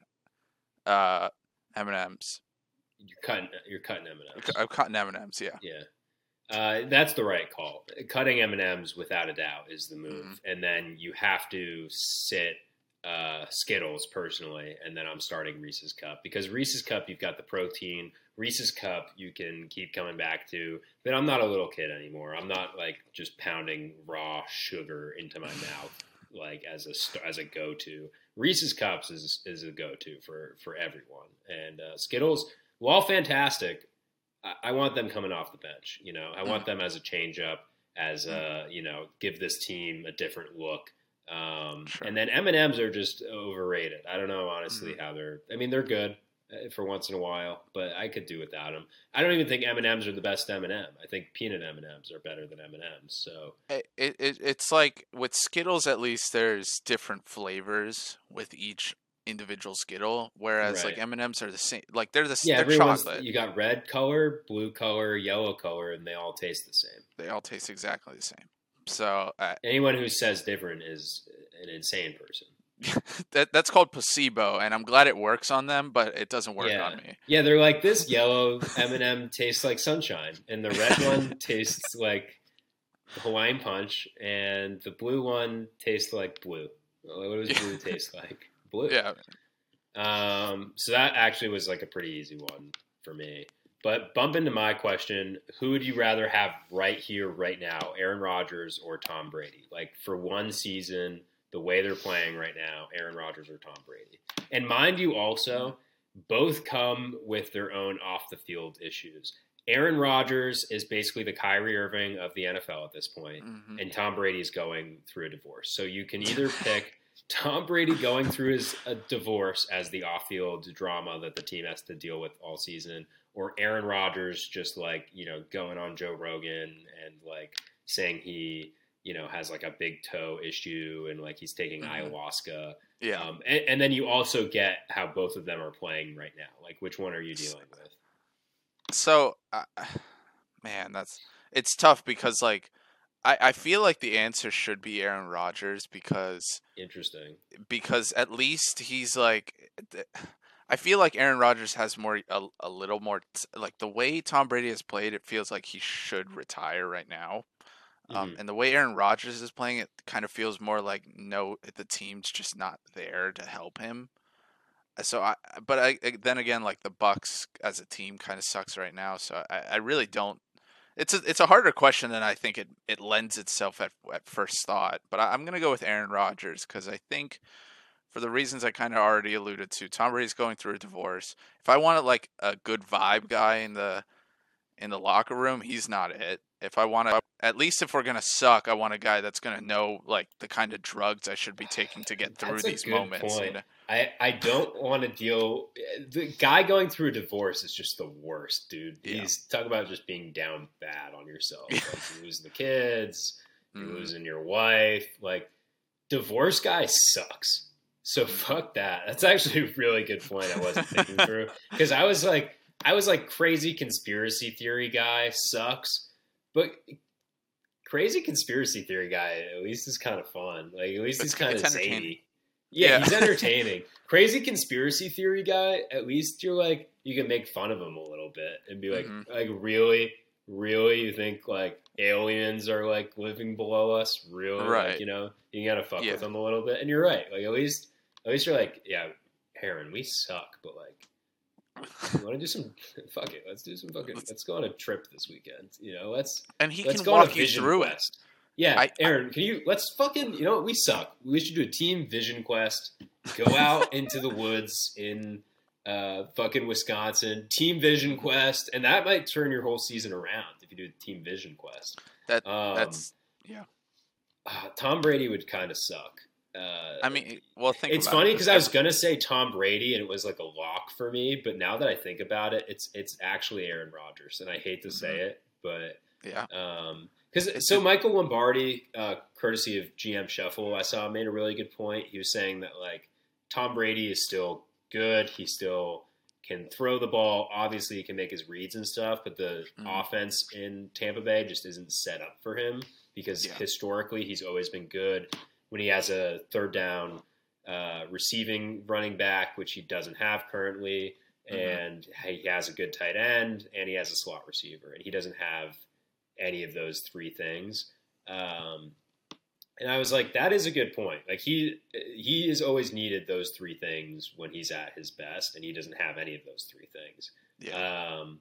uh M and M's. You're cutting. You're cutting M and M's. I'm cutting M and M's. Yeah. Yeah, uh, that's the right call. Cutting M and M's without a doubt is the move, Mhm. and then you have to sit uh, Skittles personally, and then I'm starting Reese's Cup because Reese's Cup you've got the protein. Reese's Cup you can keep coming back to, but I'm not a little kid anymore. I'm not like just pounding raw sugar into my mouth like as a st- as a go to. Reese's Cups is is a go to for for everyone, and uh, Skittles, while fantastic, I, I want them coming off the bench. You know, I want them as a change up, as a you know, give this team a different look. Um, Sure. And then M and M's are just overrated. I don't know honestly Mhm. how they're. I mean, they're good uh, for once in a while, but I could do without them. I don't even think M and M's are the best M and M. I think peanut M and M's are better than M and M's. So It, it it- it's like with Skittles, at least there's different flavors with each individual Skittle, whereas like Right. M and M's are the same. Like they're the yeah, they're everyone's chocolate. you got red color, blue color, yellow color, and they all taste the same. They all taste exactly the same. So uh, Anyone who says different is an insane person. that that's called placebo, and I'm glad it works on them, but it doesn't work yeah. on me. Yeah, they're like this yellow M and M tastes like sunshine, and the red one tastes like Hawaiian Punch, and the blue one tastes like blue. What does blue taste like? Blue. Yeah. Um, so that actually was like a pretty easy one for me. But bump into my question, who would you rather have right here, right now, Aaron Rodgers or Tom Brady? Like for one season, the way they're playing right now, Aaron Rodgers or Tom Brady. And mind you also, both come with their own off the field issues. Aaron Rodgers is basically the Kyrie Irving of the N F L at this point, Mhm. and Tom Brady is going through a divorce. So you can either pick Tom Brady going through his a divorce as the off-field drama that the team has to deal with all season, or Aaron Rodgers just like, you know, going on Joe Rogan and like saying he, you know, has like a big toe issue and like he's taking Mhm. ayahuasca. Yeah. Um, and, and then you also get how both of them are playing right now. Like, which one are you dealing with? So, uh, Man, that's it's tough because like I, I feel like the answer should be Aaron Rodgers because Interesting. because at least he's like I feel like Aaron Rodgers has more a, a little more like the way Tom Brady has played, it feels like he should retire right now. Um, Hmm. and the way Aaron Rodgers is playing, it kind of feels more like no, the team's just not there to help him. So I, but I then again, like the Bucks as a team kind of sucks right now. So I, I really don't. It's a it's a harder question than I think it, it lends itself at at first thought. But I, I'm gonna go with Aaron Rodgers because I think for the reasons I kind of already alluded to, Tom Brady's going through a divorce. If I wanted like a good vibe guy in the in the locker room, he's not it. If I want to, at least if we're gonna suck, I want a guy that's gonna know like the kind of drugs I should be taking to get through That's a these good moments. You point. know? I, I don't want to deal. The guy going through a divorce is just the worst, dude. Yeah. He's talking about just being down bad on yourself. Like you're losing the kids, you're Mhm. losing your wife. Like divorce guy sucks. So fuck that. That's actually a really good point. I wasn't thinking through because I was like, I was like crazy conspiracy theory guy sucks, but crazy conspiracy theory guy at least is kind of fun. Like at least he's It's, kind it's of entertaining. zany. Yeah, Yeah. he's entertaining. Crazy conspiracy theory guy, at least you're like you can make fun of him a little bit and be like, Mhm. like really, really, you think like aliens are like living below us? Really? Right. Like, you know, you gotta fuck Yeah. with them a little bit. And you're right. Like at least, at least you're like, yeah, Aaron, we suck, but like, you want to do some? Fuck it, let's do some fucking. Let's go on a trip this weekend. You know, let's And he let's can go on a walk you vision through quest. Yeah, I- Aaron, can you let's fucking you know what, we suck. We should do a team vision quest. Go out into the woods in uh, fucking Wisconsin. Team vision quest, and that might turn your whole season around if you do a team vision quest. That Um, that's yeah. uh, Tom Brady would kind of suck. Uh, I mean, well, think it's about funny it. because I was gonna say Tom Brady, and it was like a lock for me. But now that I think about it, it's it's actually Aaron Rodgers, and I hate to say Mhm. it, but Yeah. um, because It's so a- Michael Lombardi, uh, courtesy of G M Shuffle, I saw made a really good point. He was saying that like Tom Brady is still good. He still can throw the ball. Obviously, he can make his reads and stuff, but the Mhm. offense in Tampa Bay just isn't set up for him because Yeah. historically he's always been good when he has a third down uh, receiving running back, which he doesn't have currently, Mhm. and he has a good tight end, and he has a slot receiver, and he doesn't have any of those three things. Um, and I was like, that is a good point. Like he he has always needed those three things when he's at his best, and he doesn't have any of those three things. Yeah. Um,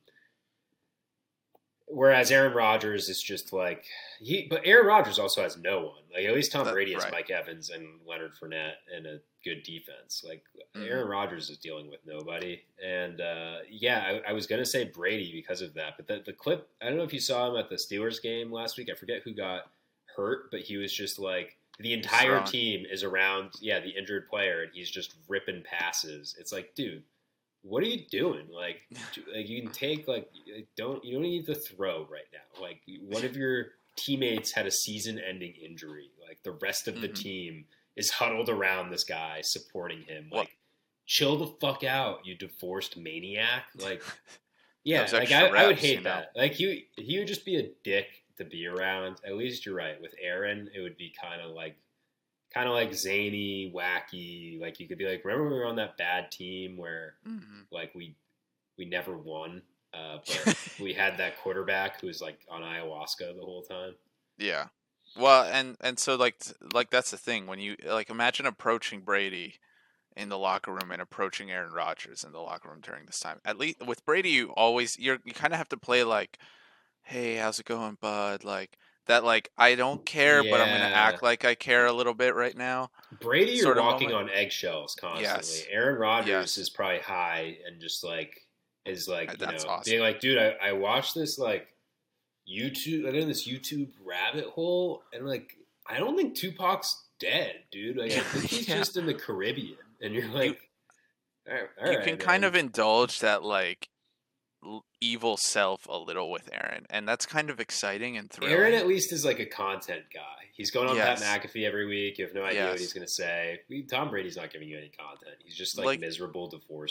whereas Aaron Rodgers is just like he, but Aaron Rodgers also has no one. Like at least Tom That- Brady has right. Mike Evans and Leonard Fournette and a good defense. Like Mhm. Aaron Rodgers is dealing with nobody. And uh, yeah, I, I was gonna say Brady because of that, but the, the clip, I don't know if you saw him at the Steelers game last week. I forget who got hurt, but he was just like the entire Strong. team is around, yeah, the injured player, and he's just ripping passes. It's like, dude, what are you doing? Like, do- like you can take like like, don't you don't need to throw right now. Like one of your teammates had a season-ending injury. Like the rest of the Mhm. team is huddled around this guy supporting him. Well- Like, chill the fuck out, you divorced maniac. Like, yeah, Those like extra I, I would reps, hate you know? that. Like he he would just be a dick to be around. At least you're right. With Aaron, it would be kind of like kind of like zany, wacky. Like you could be like, remember we were on that bad team where Mhm. like we we never won, uh, but we had that quarterback who was like on ayahuasca the whole time. Yeah. Well, and and so like t- like that's the thing when you like imagine approaching Brady in the locker room and approaching Aaron Rodgers in the locker room during this time. At least with Brady, you always you're you kind of have to play like, hey, how's it going, bud? Like that. Like I don't care, but I'm gonna Yeah. act like I care a little bit right now. Brady, you're Sort of walking moment. on eggshells constantly. Yes. Aaron Rodgers Yes. is probably high and just like is like Uh, you that's know awesome. being like, dude, I, I watched this like YouTube. I got in this YouTube rabbit hole, and like I don't think Tupac's dead, dude. Like I think he's Yeah. just in the Caribbean, and you're like, all right, all you right, can kind man. of indulge that like l- evil self a little with Aaron, and that's kind of exciting and thrilling. Aaron at least is like a content guy. He's going on Yes. Pat McAfee every week. You have no idea what Yes. he's going to say. We, Tom Brady's not giving you any content. He's just like, Like- miserable, divorced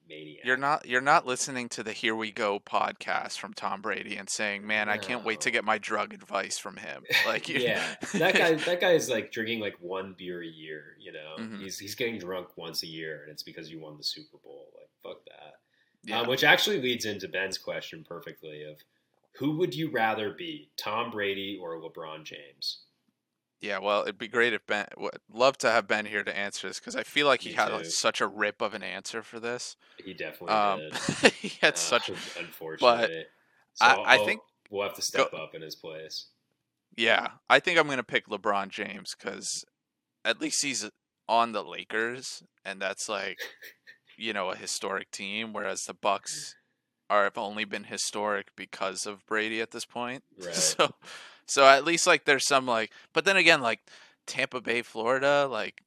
maniac. You're not you're not listening to the Here We Go podcast from Tom Brady and saying, "Man, I can't wait to No. get my drug advice from him." Like, you Yeah, that guy. That guy is like drinking like one beer a year. You know, Mhm. he's he's getting drunk once a year, and it's because you won the Super Bowl. Like fuck that. Yeah. Um, which actually leads into Ben's question perfectly: of who would you rather be, Tom Brady or LeBron James? Yeah, well, it'd be great if Ben. Would love to have Ben here to answer this because I feel like he Me had like, too. such a rip of an answer for this. He definitely Um, did. he had Uh, such, but unfortunately, so I I I'll, think we'll have to go. step up in his place. Yeah, I think I'm gonna pick LeBron James because at least he's on the Lakers, and that's like you know a historic team, whereas the Bucks are have only been historic because of Brady at this point. Right. So, so at least like there's some like, but then again, like Tampa Bay, Florida, like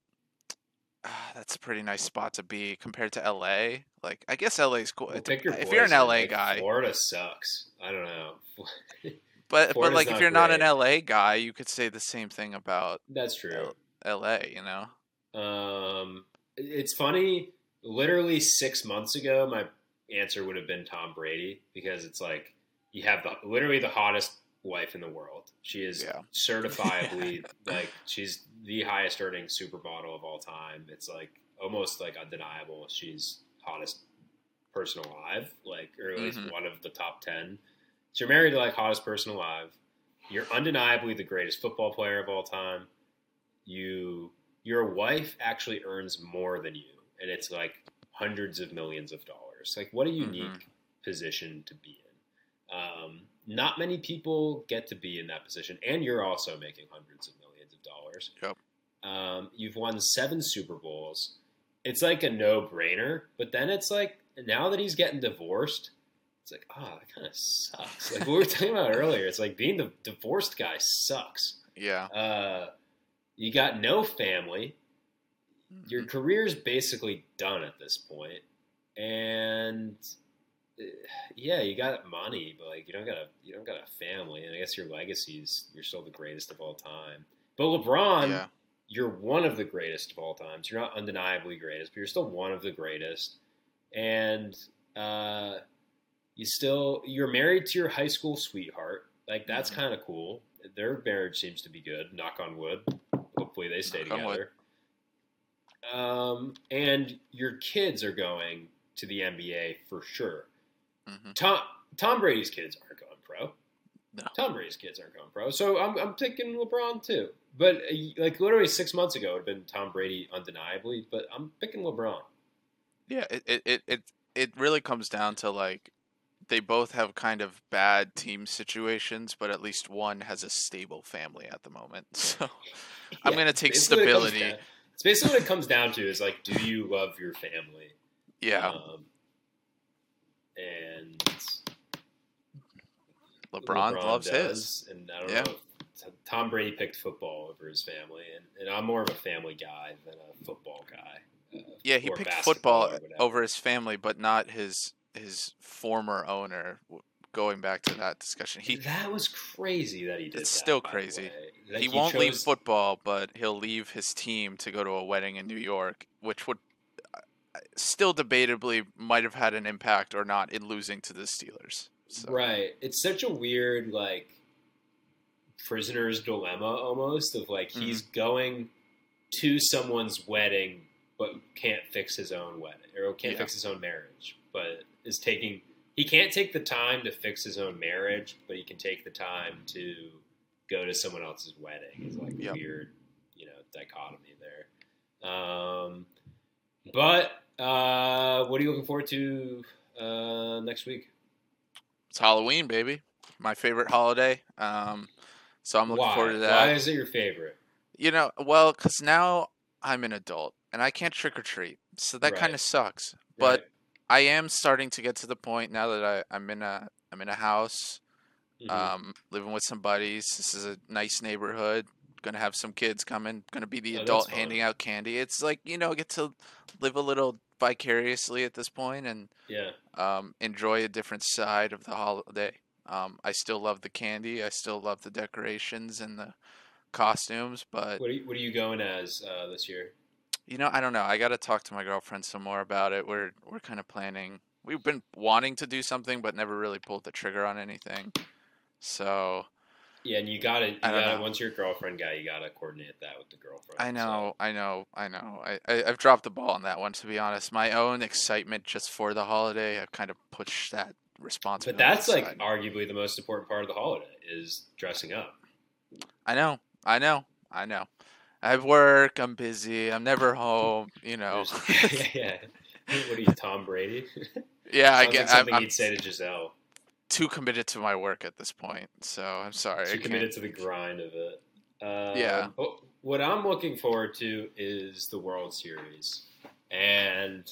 ah, that's a pretty nice spot to be compared to L A. Like I guess L A is cool. Well, It pick your dep- if you're an poison. L A Like guy, Florida sucks. I don't know. but but Florida's like if not you're not an great. L A guy, you could say the same thing about That's true. L- LA. You know? Um, it's funny. Literally six months ago, my answer would have been Tom Brady because it's like you have the literally the hottest wife in the world. She is Yeah. certifiably like she's the highest earning supermodel of all time. It's like almost like undeniable. She's hottest person alive, like or at least Mhm. one of the top ten. So you're married to like hottest person alive. You're undeniably the greatest football player of all time. You your wife actually earns more than you, and it's like hundreds of millions of dollars. Like what a unique Mhm. position to be in. Um, not many people get to be in that position, and you're also making hundreds of millions of dollars. Yep. Um, you've won seven Super Bowls. It's like a no-brainer, but then it's like now that he's getting divorced, it's like, oh, that kind of sucks. Like what we were talking about earlier, it's like being the divorced guy sucks. Yeah. Uh, you got no family. Your Mhm. career's basically done at this point, and uh, yeah, you got money, but like you don't got a you don't got a family, and I guess your legacy's you're still the greatest of all time. But LeBron, Yeah. you're one of the greatest of all times. You're not undeniably greatest, but you're still one of the greatest, and uh, you still you're married to your high school sweetheart. Like that's Mhm. kind of cool. Their marriage seems to be good. Knock on wood. Hopefully they stay Knock on wood. together. Um, and your kids are going to the N B A for sure. Mhm. Tom Tom Brady's kids aren't going pro. No. Tom Brady's kids aren't going pro. So I'm I'm picking LeBron too. But uh, like literally six months ago, it would have been Tom Brady undeniably. But I'm picking LeBron. Yeah. It, it it it it really comes down to like they both have kind of bad team situations, but at least one has a stable family at the moment. So I'm Yeah, gonna it's take basically what it comes stability. down- It's basically what it comes down to is like, do you love your family? Yeah. Um, and LeBron, LeBron loves does, his. and I don't Yeah. know if T- Tom Brady picked football over his family, and, and I'm more of a family guy than a football guy. Uh, Yeah, he or picked basketball football or whatever. over his family, but not his his former owner. w- Going back to that discussion, he That was crazy that he did. it's that, still by the crazy. way. Like, He won't leave chose- football, but he'll leave his team to go to a wedding in New York, which would uh, still debatably might have had an impact or not in losing to the Steelers. So, Right. It's such a weird like prisoner's dilemma almost of like he's going to someone's wedding but can't fix his own wedding or can't Yeah. fix his own marriage, but is taking he can't take the time to fix his own marriage, but he can take the time to go to someone else's wedding. It's like Yep. weird, you know, dichotomy there. Um, but uh, what are you looking forward to uh, next week? It's Halloween, baby. My favorite holiday. Um, so I'm looking Why? forward to that. Why is it your favorite? You know, well, because now I'm an adult and I can't trick or treat, so that Right. kind of sucks. But Right. I am starting to get to the point now that I, I'm in a I'm in a house, Mhm. um, living with some buddies. This is a nice neighborhood. Gonna have some kids coming. Gonna be the Oh, that's adult fun. handing out candy. It's like you know, get to live a little vicariously at this point and Yeah. um, enjoy a different side of the holiday. Um, I still love the candy. I still love the decorations and the costumes, but What are you, what are you going as uh, this year? You know, I don't know. I got to talk to my girlfriend some more about it. We're we're kind of planning. We've been wanting to do something, but never really pulled the trigger on anything. So Yeah, and you gotta, I you don't gotta. know. Once you're a girlfriend guy, you gotta coordinate that with the girlfriend. I So, know, I know, I know. I, I I've dropped the ball on that one, to be honest. My own excitement just for the holiday, I've kind of pushed that but responsibility that's like aside. arguably the most important part of the holiday is dressing up. I know, I know, I know. I have work. I'm busy. I'm never home. You know. There's, yeah, yeah, yeah. What are you, Tom Brady? Yeah, I Sounds get. like I'm, something I'm he'd say to Giselle. too committed to my work at this point, so I'm sorry. I Too can't. committed to the grind of it. Yeah. Um, but what I'm looking forward to is the World Series, and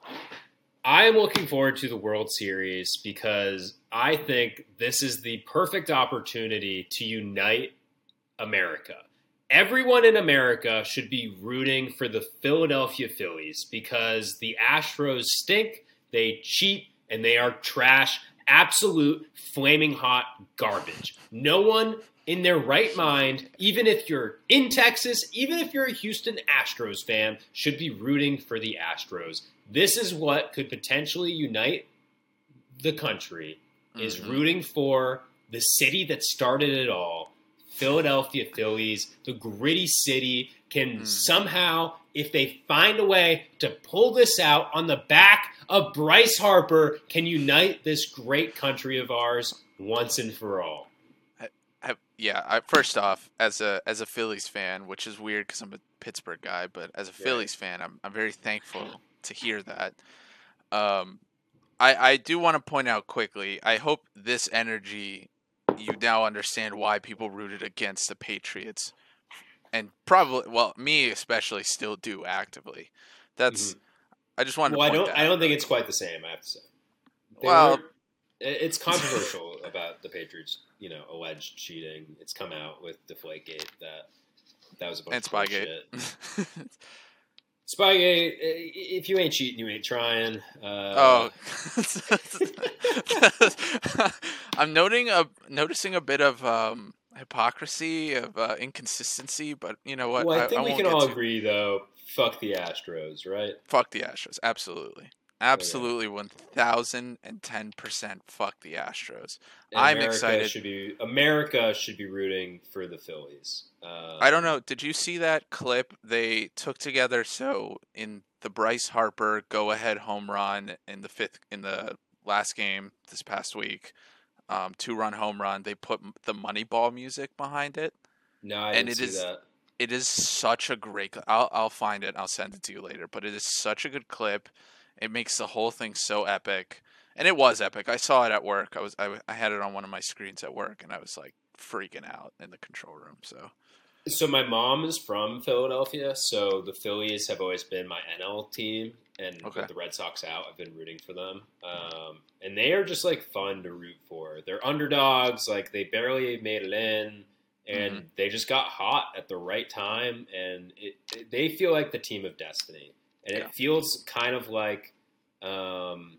I am looking forward to the World Series because I think this is the perfect opportunity to unite America. Everyone in America should be rooting for the Philadelphia Phillies because the Astros stink, they cheat, and they are trash. Absolute flaming hot garbage. No one in their right mind, even if you're in Texas, even if you're a Houston Astros fan, should be rooting for the Astros. This is what could potentially unite the country, is hmm rooting for the city that started it all. Philadelphia Phillies, the gritty city, can hmm somehow, if they find a way to pull this out on the back of Bryce Harper, can unite this great country of ours once and for all. I, I, yeah. I, first off, as a as a Phillies fan, which is weird because I'm a Pittsburgh guy, but as a Right. Phillies fan, I'm I'm very thankful to hear that. Um, I I do want to point out quickly. I hope this energy, you now understand why people rooted against the Patriots, and probably, well, me especially, still do actively. Mm-hmm. That's I just wanted Well, to I point don't. that I out don't think really it's quickly. quite the same. I have to say, they weren't. Well, It's controversial about the Patriots, you know, alleged cheating. It's come out with Deflategate that that was a bunch and of Spygate. bullshit. Spygate, if you ain't cheating, you ain't trying. Uh, Oh, I'm noting a noticing a bit of um, hypocrisy, of uh, inconsistency, but you know what? well, I I, I think we won't can get all to. agree, though. Fuck the Astros, right? Fuck the Astros, absolutely, Okay. absolutely, one thousand and ten percent. Fuck the Astros. And I'm America excited. should be America should be rooting for the Phillies. I don't Um, know. Did you see that clip they took together? So in the Bryce Harper go-ahead home run in the fifth in the last game this past week, um, two-run home run, they put m- the Moneyball music behind it, no, I and didn't it see is that. it is such a great. cl- I'll I'll find it. I'll send it to you later. But it is such a good clip. It makes the whole thing so epic, and it was epic. I saw it at work. I was I, I had it on one of my screens at work, and I was like freaking out in the control room. So. So my mom is from Philadelphia, so the Phillies have always been my N L team, and Okay. with the Red Sox out, I've been rooting for them. Um, and they are just like fun to root for. They're underdogs, like they barely made it in, hmm and they just got hot at the right time, and it, it, they feel like the team of destiny, and Yeah. it feels kind of like. Um,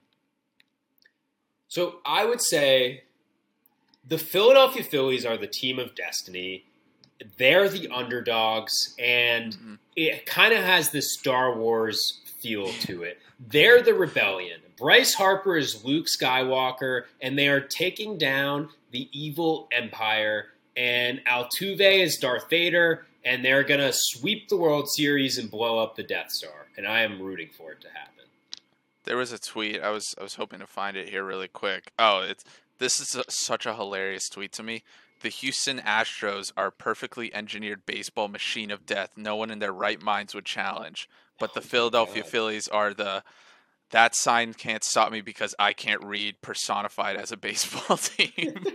so I would say the Philadelphia Phillies are the team of destiny. They're the underdogs, and hmm it kind of has this Star Wars feel to it. They're the rebellion. Bryce Harper is Luke Skywalker, and they are taking down the evil Empire. And Altuve is Darth Vader, and they're going to sweep the World Series and blow up the Death Star. And I am rooting for it to happen. There was a tweet. I was I was hoping to find it here really quick. Oh, it's this is a, such a hilarious tweet to me. The Houston Astros are a perfectly engineered baseball machine of death. No one in their right minds would challenge. But the Oh my Philadelphia God. Phillies are the that sign can't stop me because I can't read personified as a baseball team.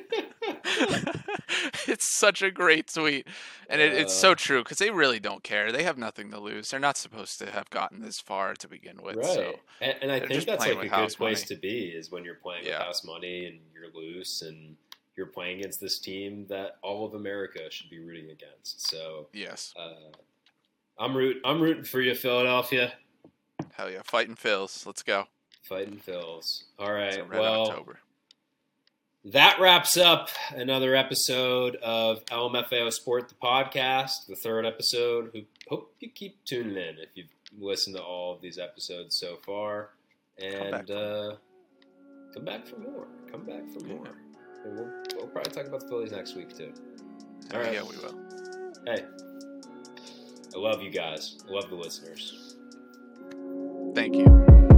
It's such a great tweet, and it, it's uh, so true because they really don't care. They have nothing to lose. They're not supposed to have gotten this far to begin with, right. so And, and I they're think just that's playing like with a good house place money. to be is when you're playing with Yeah, house money and you're loose and you're playing against this team that all of America should be rooting against. So yes, uh, I'm root I'm rooting for you, Philadelphia. hell yeah, fighting Phils. Let's go. Fighting Phils. All It's a right. red Well, October. that wraps up another episode of L M F A O Sport, the podcast, the third episode. We hope you keep tuning in. If you've listened to all of these episodes so far, and Come back for uh, come back for more. Come back for Yeah. more. And we'll, we'll probably talk about the Phillies next week too. Hell All right. yeah, we will. Hey, I love you guys. I love the listeners. Thank you.